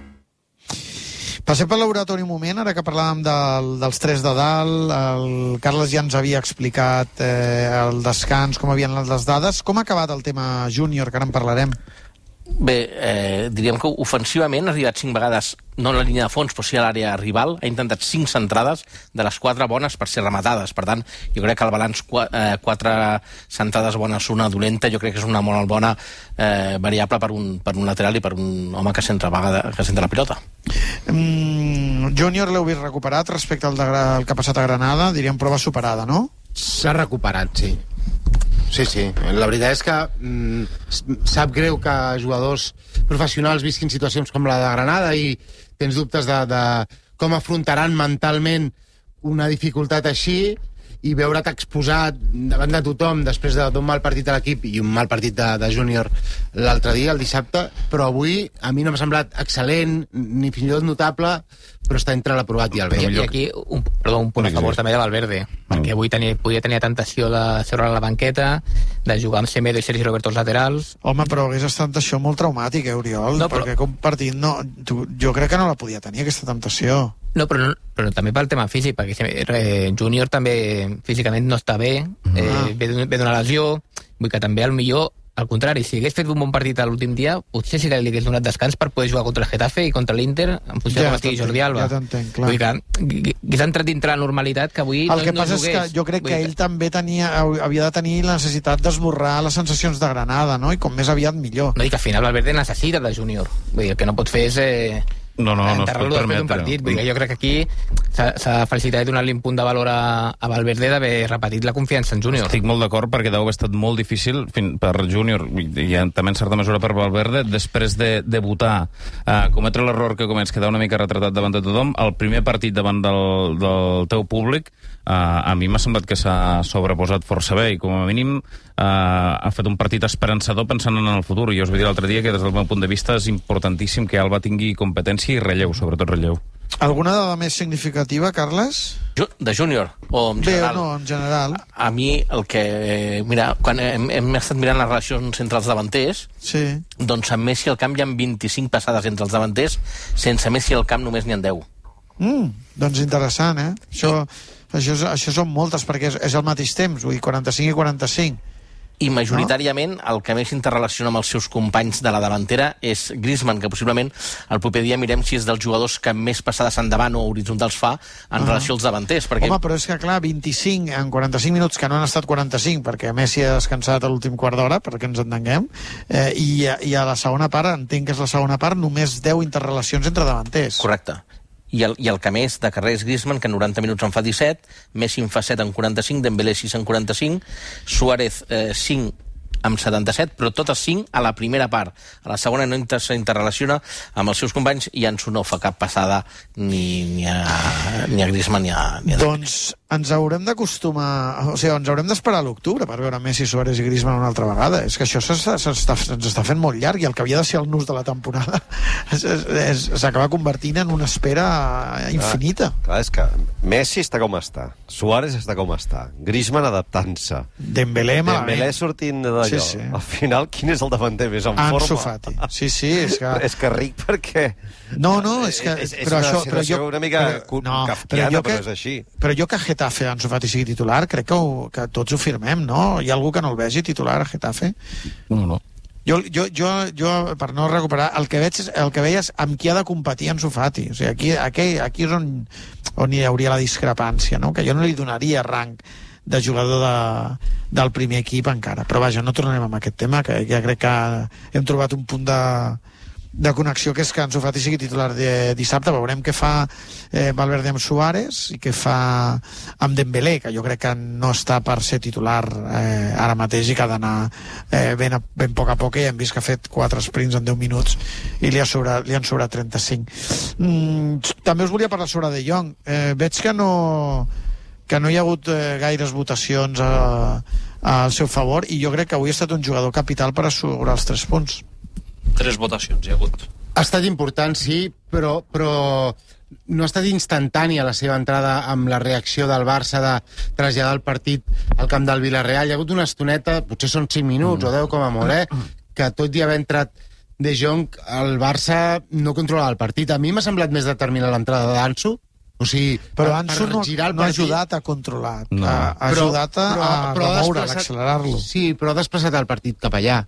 Passem pel laboratori un moment, ara que parlàvem del, dels tres de dalt. El Carles ja ens havia explicat eh, el descans, com havien anat les dades. Com ha acabat el tema júnior, que ara en parlarem? Bé, eh, diríem que ofensivament ha arribat cinc vegades, no a la línia de fons, però sí a l'àrea rival. Ha intentat cinc centrades, de les quatre bones per ser rematades. Per tant, jo crec que el balanç, eh, quatre centrades bones, una dolenta, jo crec que és una molt bona eh, variable per un, per un lateral i per un home que centra, que centra la pilota. Mm, júnior l'heu vist recuperat respecte al, de, al que ha passat a Granada? Diríem prova superada, no? S'ha recuperat, sí. Sí, sí. La veritat és que mm, sap greu que jugadors professionals visquin situacions com la de Granada i tens dubtes de, de com afrontaran mentalment una dificultat així, i veure't exposat davant de tothom després d'un mal partit a l'equip i un mal partit de, de júnior l'altre dia, el dissabte, però avui a mi no m'ha semblat excel·lent ni fins i tot notable, però està entre l'aprovat i el bé. I, i aquí, un, perdó, un punt a favor també de Valverde, perquè avui tenia, podia tenir tentació de seure a la banqueta, de jugar amb Semedo i Sergi Roberto als laterals. Home, però hagués estat això molt traumàtic, eh, Oriol? No, però... Perquè com partit, no, tu, jo crec que no la podia tenir, aquesta temptació. No, però, no, però també pel tema físic, perquè eh, Júnior també físicament no està bé, eh, ah. ve d'una lesió, vull que també al millor, al contrari, si hagués fet un bon partit a l'últim dia, potser sí que li hagués donat descans per poder jugar contra el Getafe i contra l'Inter, en funció ja, de com estigui Jordi Alba. Ja t'entenc, clar. Vull que hagués entrat dintre la normalitat que avui el no, que no passa jugués. És que jo crec que ell que... també tenia, havia de tenir la necessitat d'esborrar les sensacions de Granada, no? I com més aviat millor. No, i que al final Valverde necessita de Júnior. Vull dir, el que no pot fer és... Eh, no, no, no es pot permetre. Partit. Vull dir, jo crec que aquí s'ha de felicitar i donar-li un punt de valor a, a Valverde d'haver repetit la confiança en Júnior. Estic molt d'acord perquè deu haver estat molt difícil per Júnior i també en certa mesura per Valverde, després de debutar, eh, cometre l'error que comets, quedar una mica retratat davant de tothom, el primer partit davant del, del teu públic, eh, a mi m'ha semblat que s'ha sobreposat força bé i com a mínim eh, ha fet un partit esperançador pensant en el futur. Jo us vaig dir l'altre dia que des del meu punt de vista és importantíssim que Alba tingui competència i relleu, sobretot relleu. Alguna dada més significativa, Carles? De Júnior, o en general? Bé, no, en general. A, a mi, el que... Mira, quan hem, hem estat mirant les relacions entre els davanters, sí. Doncs amb Messi al camp hi ha vint-i-cinc passades entre els davanters, sense Messi al camp només n'hi ha deu. Mm, doncs interessant, eh? Això, això, és, això són moltes, perquè és, és al mateix temps, vull dir, quaranta-cinc i quaranta-cinc. I majoritàriament el que més interrelaciona amb els seus companys de la davantera és Griezmann, que possiblement el proper dia mirem si és dels jugadors que més passades endavant o horitzontals fa en ah. relació als davanters. Perquè... Home, però és que clar, vint-i-cinc en quaranta-cinc minuts, que no han estat quaranta-cinc, perquè Messi ha descansat a l'últim quart d'hora, perquè ens entenguem, eh, i, i a la segona part, entenc que és la segona part, només deu interrelacions entre davanters. Correcte. I el, i el que més de carrer és Griezmann, que en noranta minuts en fa disset, Messi en fa set en quaranta-cinc, Dembélé sis en quaranta-cinc, Suárez eh, cinc amb setanta-set, però totes cinc a la primera part. A la segona no s'interrelaciona amb els seus companys i Ansu no fa cap passada ni, ni, a, ni a Griezmann ni a... Ni a doncs ens haurem d'acostumar... O sigui, ens haurem d'esperar a l'octubre per veure Messi, Suárez i Griezmann una altra vegada. És que això s'està fent molt llarg i el que havia de ser el nus de la temporada s'acaba convertint en una espera infinita. Clar, clar, és que Messi està com està, Suárez està com està, Griezmann adaptant-se, Dembélé malament, Dembélé sortint d'allò. Sí, sí. Al final, quin és el davanter més en forma? Ansu Fati. Sí, sí, és que... és que ric perquè... No, no, és que... És, és però una això, situació però jo, una mica però, no, kafkiana, però, però que, és així. Però jo que a Getafe Ansu Fati sigui titular, crec que, ho, que tots ho firmem, no? Hi ha algú que no el vegi titular a Getafe? No, no. Jo, jo, jo, jo, per no recuperar, el que veig és, el que veies amb qui ha de competir Ansu Fati. O sigui, aquí, aquí, aquí és on, on hi hauria la discrepància, no? Que jo no li donaria rang de jugador de, del primer equip encara. Però vaja, no tornarem amb aquest tema, que ja crec que hem trobat un punt de, de connexió, que és que Ansu Fati sigui titular de dissabte. Veurem què fa eh, Valverde amb Suárez i què fa amb Dembélé, que jo crec que no està per ser titular eh, ara mateix i que ha d'anar eh, ben, a, ben poc a poc, i hem vist que ha fet quatre sprints en deu minuts i li, ha sobrat, li han sobrat trenta-cinc. Mm, també us volia parlar sobre De Jong. Eh, veig que no... que no hi ha hagut eh, gaires votacions a, a, al seu favor, i jo crec que avui ha estat un jugador capital per assegurar els tres punts. Tres votacions hi ha hagut. Ha estat important, sí, però, però no ha estat instantània la seva entrada amb la reacció del Barça de traslladar el partit al camp del Villarreal. Hi ha hagut una estoneta, potser són cinc minuts mm. o deu com a molt, eh? Que tot i haver entrat De Jong, el Barça no controlava el partit. A mi m'ha semblat més determinant l'entrada d'Ansu. O sigui, però Ansu no, no ha ajudat a controlar, no. ha, ha però, ajudat a, però, però a remoure, a accelerar-lo. Sí, però ha desplaçat el partit cap allà.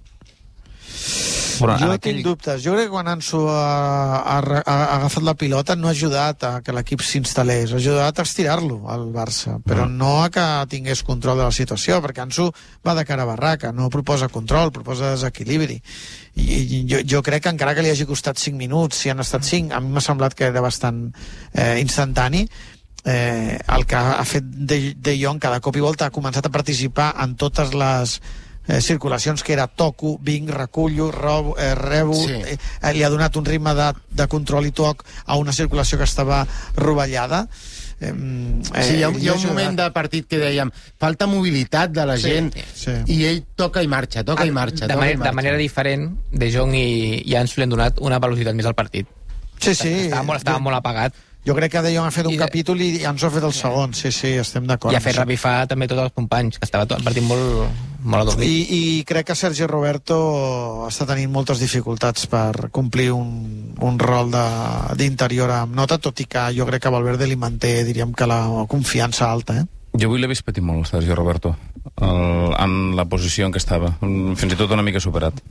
Però jo aquell... tinc dubtes. Jo crec que quan Ansu ha, ha, ha agafat la pilota no ha ajudat a que l'equip s'instal·lés, ha ajudat a estirar-lo al Barça, però mm. no a que tingués control de la situació, perquè Ansu va de cara a barraca, no proposa control, proposa desequilibri. I, i jo, jo crec que encara que li hagi costat cinc minuts, si han estat cinc, a mi m'ha semblat que era bastant eh, instantani. Eh, el que ha fet De, de Jong cada cop i volta ha començat a participar en totes les eh, circulacions, que era toco, vinc, recullo, robo, eh, rebo, sí. eh, li ha donat un ritme de, de control i toc a una circulació que estava rovellada. Eh, sí, hi ha, hi ha un moment de partit que dèiem falta mobilitat de la sí, gent sí. i ell toca i marxa, toca ah, i marxa, de, toca manera, i marxa. De manera diferent, De Jong i, i Ansu li han donat una velocitat més al partit. Sí, sí. Estava molt, estava jo, molt apagat. Jo crec que De Jong ha fet un I, capítol i Ansu ha fet el segon. Sí, sí, estem d'acord. I ha fet revifar també tots els companys, que estava tot el partit molt, molt adormit. I, I crec que Sergi Roberto està tenint moltes dificultats per complir un, un rol d'interior amb nota, tot i que jo crec que Valverde li manté, diríem que la confiança alta, eh? Jo avui l'he vist patir molt, Sergi Roberto, el, en la posició en què estava, fins i tot una mica superat.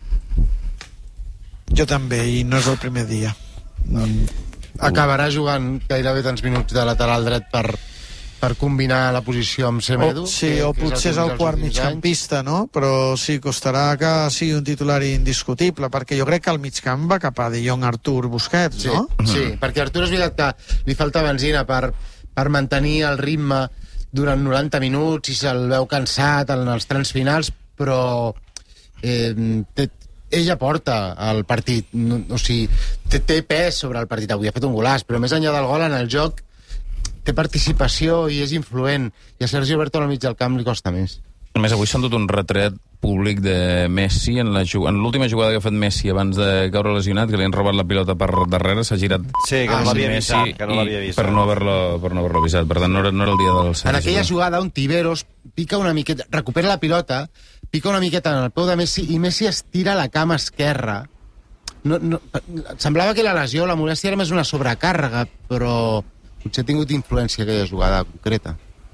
Jo també, i no és el primer dia. No. Acabarà jugant gairebé tants minuts de lateral dret per, per combinar la posició amb Semedo. O, sí, que, o que potser és el, el quart migcampista, no? Però sí, costarà que sigui un titular indiscutible, perquè jo crec que el migcamp va cap a De Jong, Artur, Busquets, sí, no? Sí, mm. perquè Artur és veritat que li falta benzina per, per mantenir el ritme durant noranta minuts i se'l veu cansat en els trams finals, però eh, té, ella porta el partit, no, o sigui, té, té pes sobre el partit. Avui ha fet un golaç, però més enllà del gol en el joc té participació i és influent, i a Sergi Roberto al mig del camp li costa més. A més, avui s'ha dut un retret públic de Messi en l'última jugada que ha fet Messi abans de caure lesionat, que li han robat la pilota per darrere, s'ha girat sí, que no l'havia avisat, que no l'havia avisat. Per no haver-lo per no haver-lo avisat. Per tant, no era, no era el dia del Sergi. En aquella jugada, un Tiberos pica una miqueta, recupera la pilota, pica una miqueta en el peu de Messi i Messi estira la cama esquerra. No, no, semblava que la lesió, la molèstia era més una sobrecàrrega, però potser ha tingut influència aquella jugada concreta.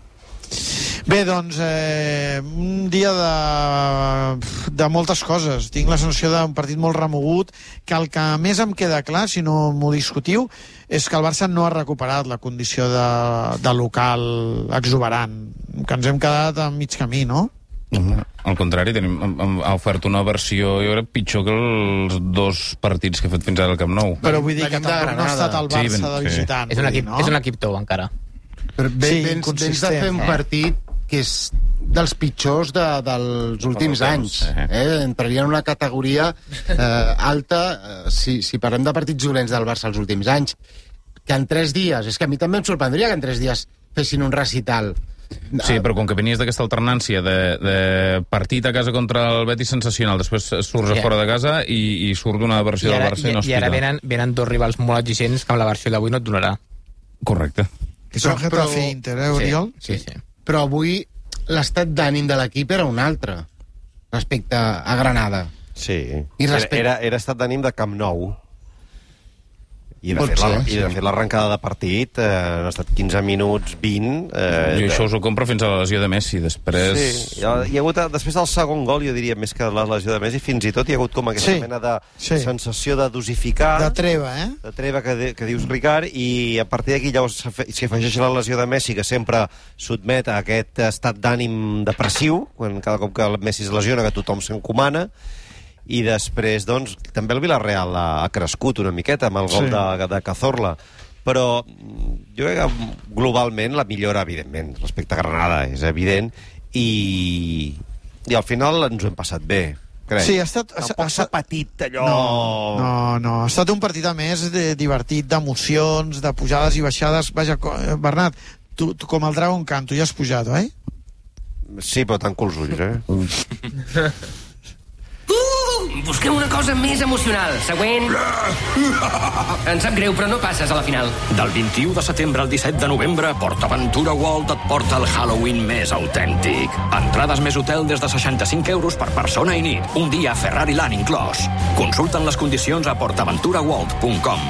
Bé, doncs, eh, un dia de, de moltes coses. Tinc la sensació d'un partit molt remogut, que el que més em queda clar, si no m'ho discutiu, és que el Barça no ha recuperat la condició de, de local exuberant, que ens hem quedat a mig camí, no? Al contrari, tenim, ha ofert una versió, jo crec, pitjor que els dos partits que ha fet fins ara al Camp Nou. Però vull dir que tampoc no ha estat el Barça sí, de visitant. Sí. És un equip, no? és un equip tou, encara. Però ve, sí, vens, vens de fer un partit que és dels pitjors de, dels últims anys. Eh? Entraria en una categoria eh, alta eh, si, si parlem de partits dolents del Barça els últims anys. Que en tres dies, és que a mi també em sorprendria que en tres dies fessin un recital. Sí, però com que venies d'aquesta alternància de, de partit a casa contra el Betis sensacional, després surts a fora de casa i, i surt una versió I ara, del Barça i no es I ara venen, venen dos rivals molt exigents que amb la versió d'avui no et donarà. Correcte. Que són Getafe i Inter, eh, Oriol? Sí, sí, sí. Però avui l'estat d'ànim de l'equip era un altre respecte a Granada. Sí, I respecte... era, era estat d'ànim de Camp Nou. I de, fet, la, i de fet l'arrencada de partit eh, han estat quinze minuts, vint... Eh, I això us ho compro fins a la lesió de Messi, després... Sí, hi ha, hi ha hagut, després del segon gol, jo diria, més que la lesió de Messi, fins i tot hi ha hagut com aquesta sí, mena de sí. sensació de dosificar... De treva, eh? De treva que, de, que dius, Ricard, i a partir d'aquí llavors s'hi afegeix la lesió de Messi, que sempre sotmet a aquest estat d'ànim depressiu, quan cada cop que el Messi es lesiona, que tothom s'encomana, i després, doncs, també el Villarreal ha, ha crescut una miqueta amb el gol sí. de, de Cazorla, però jo crec que globalment la millora, evidentment, respecte a Granada, és evident, i, i al final ens ho hem passat bé, crec. Sí, ha estat... Tampoc s'ha patit allò... No, no, no, ha estat un partit a més de, divertit, d'emocions, de pujades i baixades. Vaja, Bernat, tu, tu com el Dragon Khan, tu ja has pujat, oi? Sí, però tanco els ulls, eh? Busquem una cosa més emocional. Següent. Em sap greu, però no passes a la final. Del vint-i-u de setembre al disset de novembre, PortAventura World et porta el Halloween més autèntic. Entrades més hotel des de seixanta-cinc euros per persona i nit. Un dia Ferrari Land inclòs. Consulten les condicions a port aventura world punt com.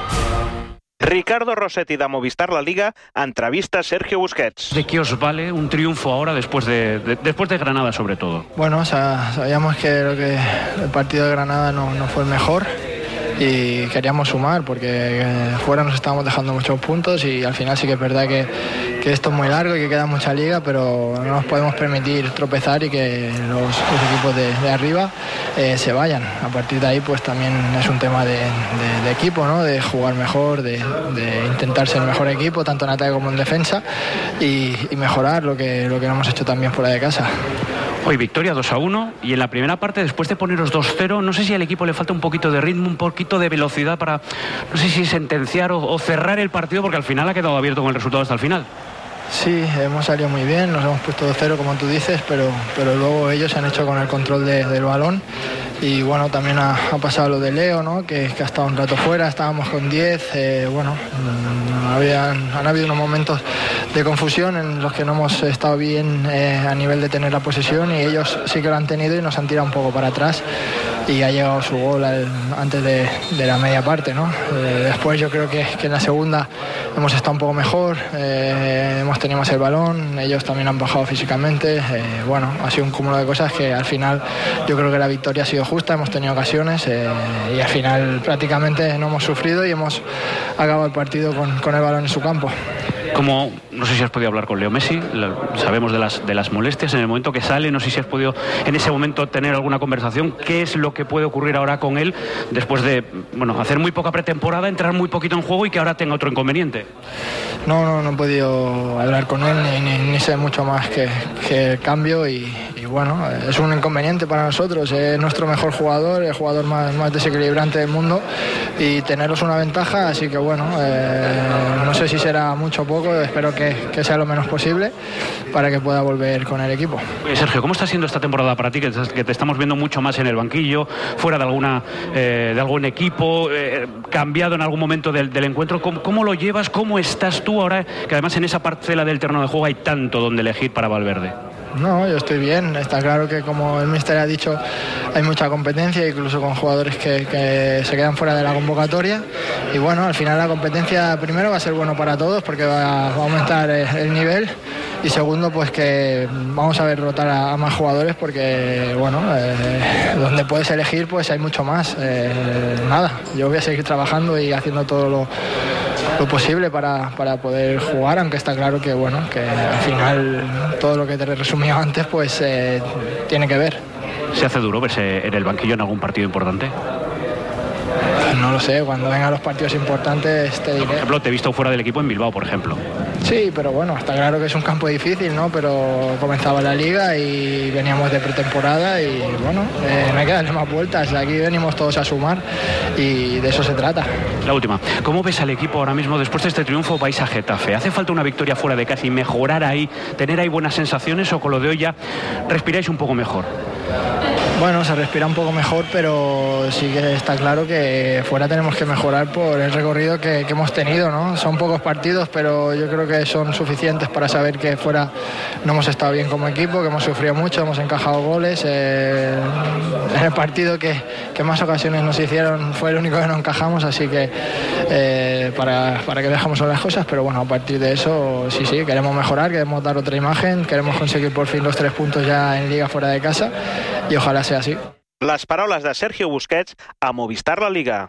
Ricardo Rossetti de Movistar La Liga entrevista a Sergio Busquets. ¿De qué os vale un triunfo ahora después de, de, después de Granada sobre todo? Bueno, o sea, sabíamos que, lo que el partido de Granada no, no fue el mejor y queríamos sumar porque fuera nos estábamos dejando muchos puntos y al final sí que es verdad que, que esto es muy largo y que queda mucha liga, pero no nos podemos permitir tropezar y que los, los equipos de, de arriba eh, se vayan. A partir de ahí pues también es un tema de, de, de equipo, ¿no? De jugar mejor, de, de intentar ser el mejor equipo tanto en ataque como en defensa y, y mejorar lo que, lo que no hemos hecho también fuera de casa. Hoy victoria dos a uno y en la primera parte, después de poneros dos cero, no sé si al equipo le falta un poquito de ritmo, un poquito de velocidad para, no sé si sentenciar o, o cerrar el partido, porque al final ha quedado abierto con el resultado hasta el final. Sí, hemos salido muy bien, nos hemos puesto dos cero como tú dices, pero, pero luego ellos se han hecho con el control de, del balón y bueno, también ha, ha pasado lo de Leo, ¿no? que, que ha estado un rato fuera, estábamos con diez, eh, bueno, habían, han habido unos momentos de confusión en los que no hemos estado bien eh, a nivel de tener la posesión y ellos sí que lo han tenido y nos han tirado un poco para atrás y ha llegado su gol al, antes de, de la media parte, ¿no? Eh, después yo creo que, que en la segunda hemos estado un poco mejor, eh, hemos tenido más el balón, ellos también han bajado físicamente, eh, bueno, ha sido un cúmulo de cosas que al final yo creo que la victoria ha sido justa, hemos tenido ocasiones eh, y al final prácticamente no hemos sufrido y hemos acabado el partido con, con el balón en su campo. Como, no sé si has podido hablar con Leo Messi, sabemos de las, de las molestias en el momento que sale, no sé si has podido en ese momento tener alguna conversación. ¿Qué es lo que puede ocurrir ahora con él después de, bueno, hacer muy poca pretemporada, entrar muy poquito en juego y que ahora tenga otro inconveniente? No, no, no he podido hablar con él, ni, ni, ni sé mucho más que, que el cambio y, y bueno, es un inconveniente para nosotros, es nuestro mejor jugador, el jugador más, más desequilibrante del mundo y tenerlos una ventaja, así que bueno, eh, no sé si será mucho o poco, espero que, que sea lo menos posible para que pueda volver con el equipo. Oye, Sergio, ¿cómo está siendo esta temporada para ti, que te, que te estamos viendo mucho más en el banquillo, fuera de alguna eh, de algún equipo, eh, cambiado en algún momento del, del encuentro? ¿Cómo, ¿Cómo lo llevas? ¿Cómo estás tú ahora, que además en esa parcela del terreno de juego hay tanto donde elegir para Valverde? No, yo estoy bien. Está claro que, como el míster ha dicho, hay mucha competencia, incluso con jugadores que, que se quedan fuera de la convocatoria. Y bueno, al final la competencia primero va a ser bueno para todos porque va, va a aumentar el, el nivel. Y segundo, pues que vamos a ver rotar a, a más jugadores porque, bueno, eh, donde puedes elegir, pues hay mucho más. Eh, nada, yo voy a seguir trabajando y haciendo todo lo, lo posible para, para poder jugar, aunque está claro que, bueno, que al final todo lo que te he resumido antes, pues eh, tiene que ver. ¿Se hace duro verse en el banquillo en algún partido importante? No lo sé, cuando vengan los partidos importantes te diré. Por ejemplo, te he visto fuera del equipo en Bilbao, por ejemplo. Sí, pero bueno, está claro que es un campo difícil, ¿no? Pero comenzaba la liga y veníamos de pretemporada y bueno, eh, no hay que darle más vueltas. Aquí venimos todos a sumar y de eso se trata. La última, ¿cómo ves al equipo ahora mismo después de este triunfo? Vais a Getafe. ¿Hace falta una victoria fuera de casa y mejorar ahí, tener ahí buenas sensaciones, o con lo de hoy ya respiráis un poco mejor? Bueno, se respira un poco mejor, pero sí que está claro que fuera tenemos que mejorar por el recorrido que, que hemos tenido, ¿no? Son pocos partidos, pero yo creo que son suficientes para saber que fuera no hemos estado bien como equipo, que hemos sufrido mucho, hemos encajado goles. Eh, en el partido que, que más ocasiones nos hicieron fue el único que no encajamos, así que eh, para, para que dejamos las cosas, pero bueno, a partir de eso sí, sí, queremos mejorar, queremos dar otra imagen, queremos conseguir por fin los tres puntos ya en Liga fuera de casa y ojalá sea así. Les paraules de Sergio Busquets a Movistar La Liga.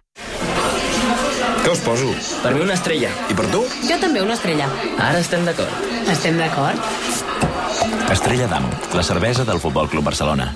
Què us poso? Per mi una estrella. I per tu? Jo també una estrella. Ara estem d'acord. Estem d'acord? Estrella d'Am, la cervesa del Futbol Club Barcelona.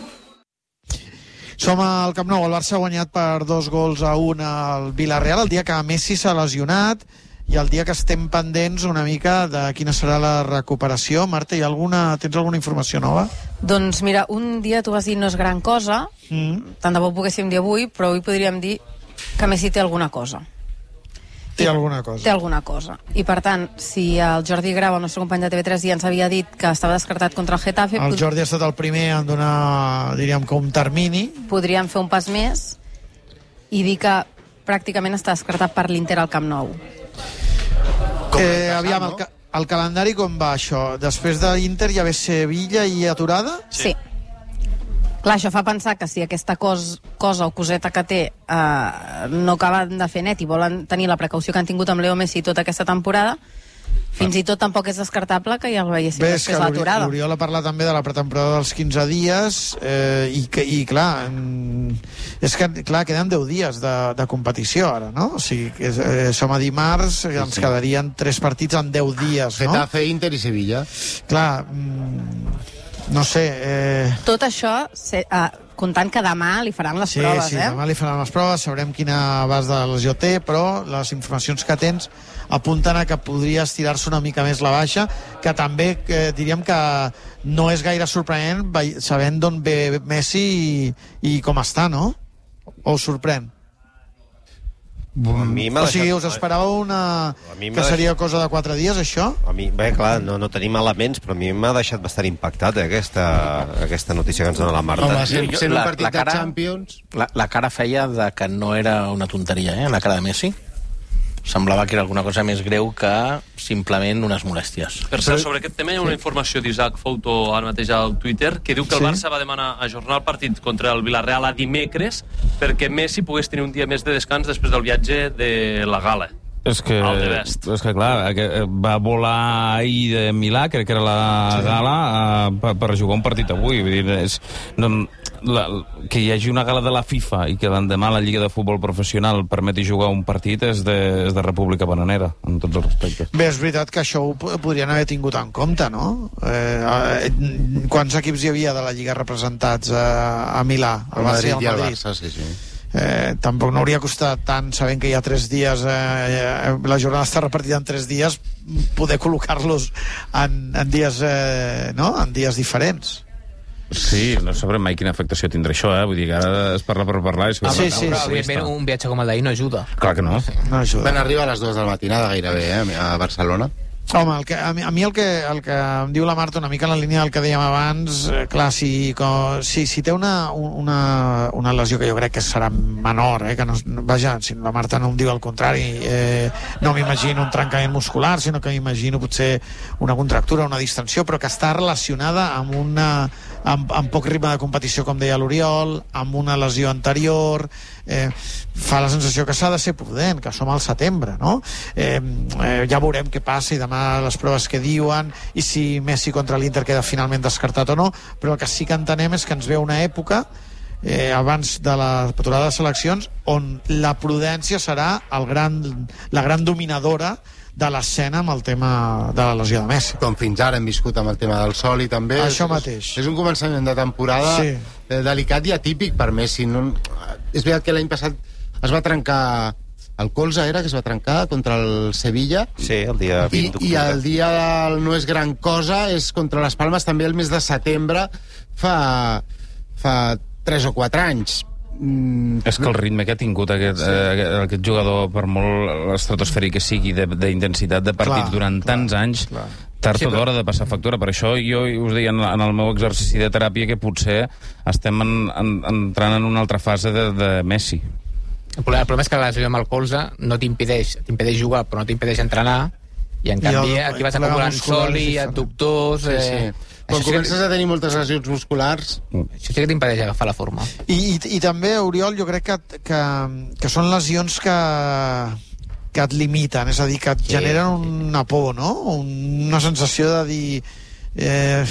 Som al Camp Nou. El Barça ha guanyat per dos gols a un al Villarreal, el dia que Messi s'ha lesionat i el dia que estem pendents una mica de quina serà la recuperació. Marta, hi ha alguna, tens alguna informació nova? Doncs mira, un dia tu vas dir no és gran cosa, mm. tant de bo poguéssim dir avui, però avui podríem dir que Messi té alguna cosa. Té alguna cosa. Té alguna cosa. I per tant, si el Jordi Grau, el nostre company de T V tres, ja ens havia dit que estava descartat contra el Getafe... El Jordi ha estat el primer en donar, diríem, que un termini. Podríem fer un pas més i dir que pràcticament està descartat per l'Inter al Camp Nou. Eh, aviam, el, ca el calendari com va això? Després de l'Inter ja ve Sevilla i aturada? Sí. Clar, això fa pensar que si aquesta cos, cosa o coseta que té eh, no acaben de fer net i volen tenir la precaució que han tingut amb Leo Messi tota aquesta temporada, fins i tot tampoc és descartable que ja el veiéssim Bé, després de l'aturada. L'Oriol ha parlat també de la pretemporada dels quinze dies eh, i, que, i clar, és que clar, queden deu dies de, de competició ara, no? O sigui, que, eh, som a dimarts, sí, ens sí. quedarien tres partits en deu dies, no? Getafe, Inter i Sevilla. Clar, mm, no sé... Eh... Tot això, se, eh, comptant que demà li faran les sí, proves, sí, eh? Sí, demà li faran les proves, sabrem quina abast de lesió té, però les informacions que tens apunten a que podria estirar-se una mica més la baixa, que també eh, diríem que no és gaire sorprenent sabent d'on ve Messi i, i com està, no? O us sorprèn? A mi o sigui, us esperàveu una... que seria cosa de quatre dies, això? A mi, bé, clar, no, no tenim elements, però a mi m'ha deixat bastant impactat, eh, aquesta, aquesta notícia que ens dona la Marta. Home, sent, sent la, un partit la cara, de Champions... La, la cara feia de que no era una tonteria, eh, la cara de Messi. Semblava que era alguna cosa més greu que simplement unes molèsties. Per cert, sobre aquest tema hi ha una informació d'Isaac Fouto ara mateix al Twitter que diu que el Barça va demanar ajornar el partit contra el Villarreal a dimecres perquè Messi pogués tenir un dia més de descans després del viatge de la gala. És que, és que clar, va volar ahir de Milà, crec que era la sí. gala, per, per jugar un partit avui. Vull dir, és, no, la, que hi hagi una gala de la FIFA i que l'endemà la Lliga de Futbol Professional permeti jugar un partit és de, és de República Bananera, en tots els respectes. Bé, és veritat que això ho podrien haver tingut en compte, no? Eh, eh, quants equips hi havia de la Lliga representats a, a Milà? El Madrid i el Barça, sí, sí. Eh, tampoc no hauria costat tant, sabent que hi ha tres dies, eh, la jornada està repartida en tres dies, poder col·locar-los en, en dies eh, no? en dies diferents. Sí, no sabrem mai quina afectació tindrà això, eh? Vull dir que ara es parla per parlar... I ah, sí, sí, sí, evidentment un viatge com el d'ahir no ajuda. Clar que no. no ajuda. Van arribar a les dues de la matinada gairebé, eh, a Barcelona. Home, el que, a, mi, a mi el que, el que em diu la Marta una mica en la línia del que dèiem abans, eh, clar, si, com, si, si té una, una, una lesió que jo crec que serà menor, eh, que no, vaja, si la Marta no em diu el contrari, eh, no m'imagino un trencament muscular, sinó que m'imagino potser una contractura, una distensió, però que està relacionada amb una amb, amb poc ritme de competició, com deia l'Oriol, amb una lesió anterior, eh, fa la sensació que s'ha de ser prudent, que som al setembre, no? Eh, eh, ja veurem què passa i demà les proves que diuen i si Messi contra l'Inter queda finalment descartat o no, però el que sí que entenem és que ens ve una època eh, abans de la aturada de seleccions on la prudència serà el gran, la gran dominadora de l'escena amb el tema de la lesió de Messi. Com fins ara hem viscut amb el tema del sol i també... Això és, mateix. És un començament de temporada sí. delicat i atípic per Messi. No, és veritat que l'any passat es va trencar el colze, era que es va trencar contra el Sevilla. Sí, el dia vint d'octubre. I, i el dia del no és gran cosa és contra les Palmes també el mes de setembre fa, fa tres o quatre anys. Mm. És que el ritme que ha tingut aquest, sí. eh, aquest jugador, per molt estratosfèric que sigui d'intensitat de, de partit clar, durant clar, tants anys, clar. tard sí, o d'hora de passar factura. Per això jo us deia en, en el meu exercici de teràpia que potser estem en, en, entrant en una altra fase de, de Messi. El problema, el problema és que la lesió amb el colze no t'impedeix t'impedeix jugar, però no t'impedeix entrenar, i en canvi I el, aquí vas acumulant sol i adductors... Sí, sí. Eh, Quan comences a tenir moltes lesions musculars... Això sí que t'impedeix agafar la forma. I, i, i també, Oriol, jo crec que, que, que són lesions que, que et limiten, és a dir, que et sí, generen una por, no? Una sensació de dir... Eh,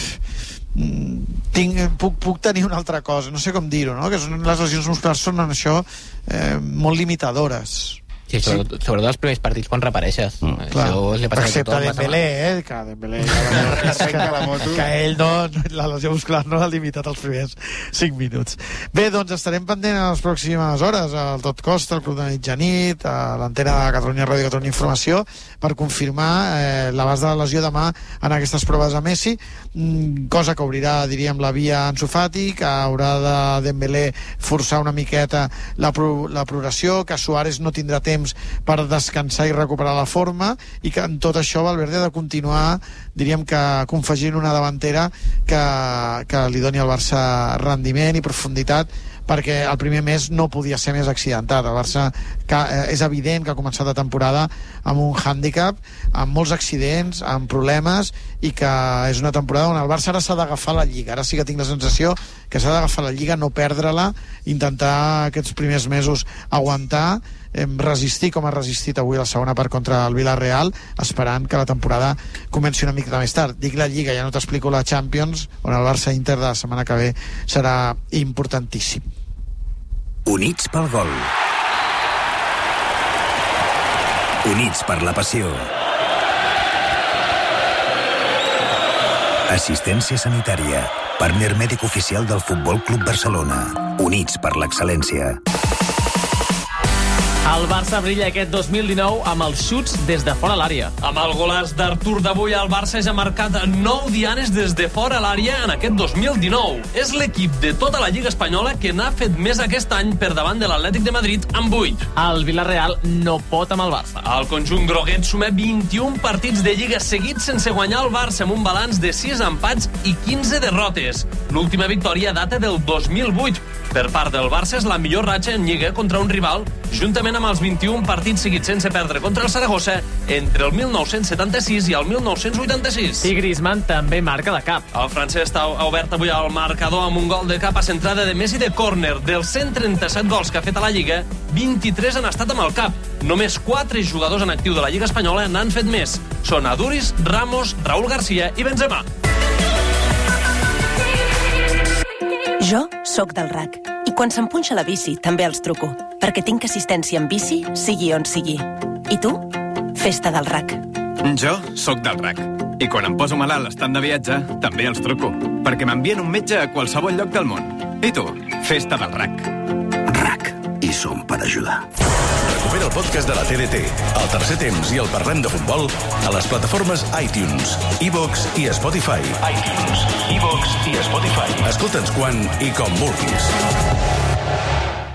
tinc, puc, puc tenir una altra cosa, no sé com dir-ho, no? Que són, les lesions musculars són en això eh, molt limitadores. Sí, sobretot, sobretot els primers partits quan reapareixes. Mm. Això li passa excepte a Dembélé, eh? Que Dembélé que, la moto. que ell no, la lesió muscular no l'ha limitat els primers cinc minuts. Bé, doncs estarem pendent a les pròximes hores al Tot Costa, al Club de Mitjanit, a l'antena de Catalunya Ràdio, Catalunya Informació, per confirmar eh, l'abast de la lesió demà en aquestes proves a Messi, mm, cosa que obrirà, diríem, la via Ansu Fati, que haurà de Dembélé forçar una miqueta la, pro, la progressió, que Suárez no tindrà temps per descansar i recuperar la forma, i que en tot això Valverde ha de continuar, diríem que confegint una davantera que, que li doni al Barça rendiment i profunditat, perquè el primer mes no podia ser més accidentat. El Barça, que és evident que ha començat la temporada amb un hàndicap, amb molts accidents, amb problemes, i que és una temporada on el Barça ara s'ha d'agafar la Lliga. Ara sí que tinc la sensació que s'ha d'agafar la Lliga, no perdre-la, intentar aquests primers mesos aguantar, resistir com ha resistit avui la segona part contra el Villarreal, esperant que la temporada comenci una mica més tard. Dic la Lliga, ja no t'explico la Champions, on el Barça-Inter de la setmana que ve serà importantíssim. Units pel gol. Units per la passió. Assistència sanitària. Partner mèdic oficial del Futbol Club Barcelona. Units per l'excel·lència. El Barça brilla aquest dos mil dinou amb els xuts des de fora l'àrea. Amb el golaç d'Artur d'avui, el Barça ja ha marcat nou dianes des de fora l'àrea en aquest dos mil dinou. És l'equip de tota la Lliga Espanyola que n'ha fet més aquest any per davant de l'Atlètic de Madrid amb vuit. El Villarreal no pot amb el Barça. El conjunt groguet suma vint-i-un partits de Lliga seguits sense guanyar el Barça, amb un balanç de sis empats i quinze derrotes. L'última victòria data del dos mil vuit. Per part del Barça és la millor ratxa en Lliga contra un rival, juntament amb els vint-i-un partits seguits sense perdre contra el Saragossa entre el mil nou-cents setanta-sis i el mil nou-cents vuitanta-sis. I Griezmann també marca de cap. El francès ha obert avui el marcador amb un gol de cap a centrada de Messi de córner. Dels cent trenta-set gols que ha fet a la Lliga, vint-i-tres han estat amb el cap. Només quatre jugadors en actiu de la Lliga Espanyola n'han fet més. Són Aduriz, Ramos, Raúl García i Benzema. Jo sóc del R A C i quan se'm punxa la bici també els truco, perquè tinc assistència en bici, sigui on sigui. I tu? Festa del R A C. Jo sóc del R A C i quan em poso malalt estant de viatge també els truco, perquè m'envien un metge a qualsevol lloc del món. I tu? Festa del R A C. R A C. I som per ajudar. Recupera el podcast de la T D T, el tercer temps i el Parlem de Futbol a les plataformes iTunes, iVoox i Spotify. iTunes, iVoox i Spotify. Escolta'ns quan i com vulguis.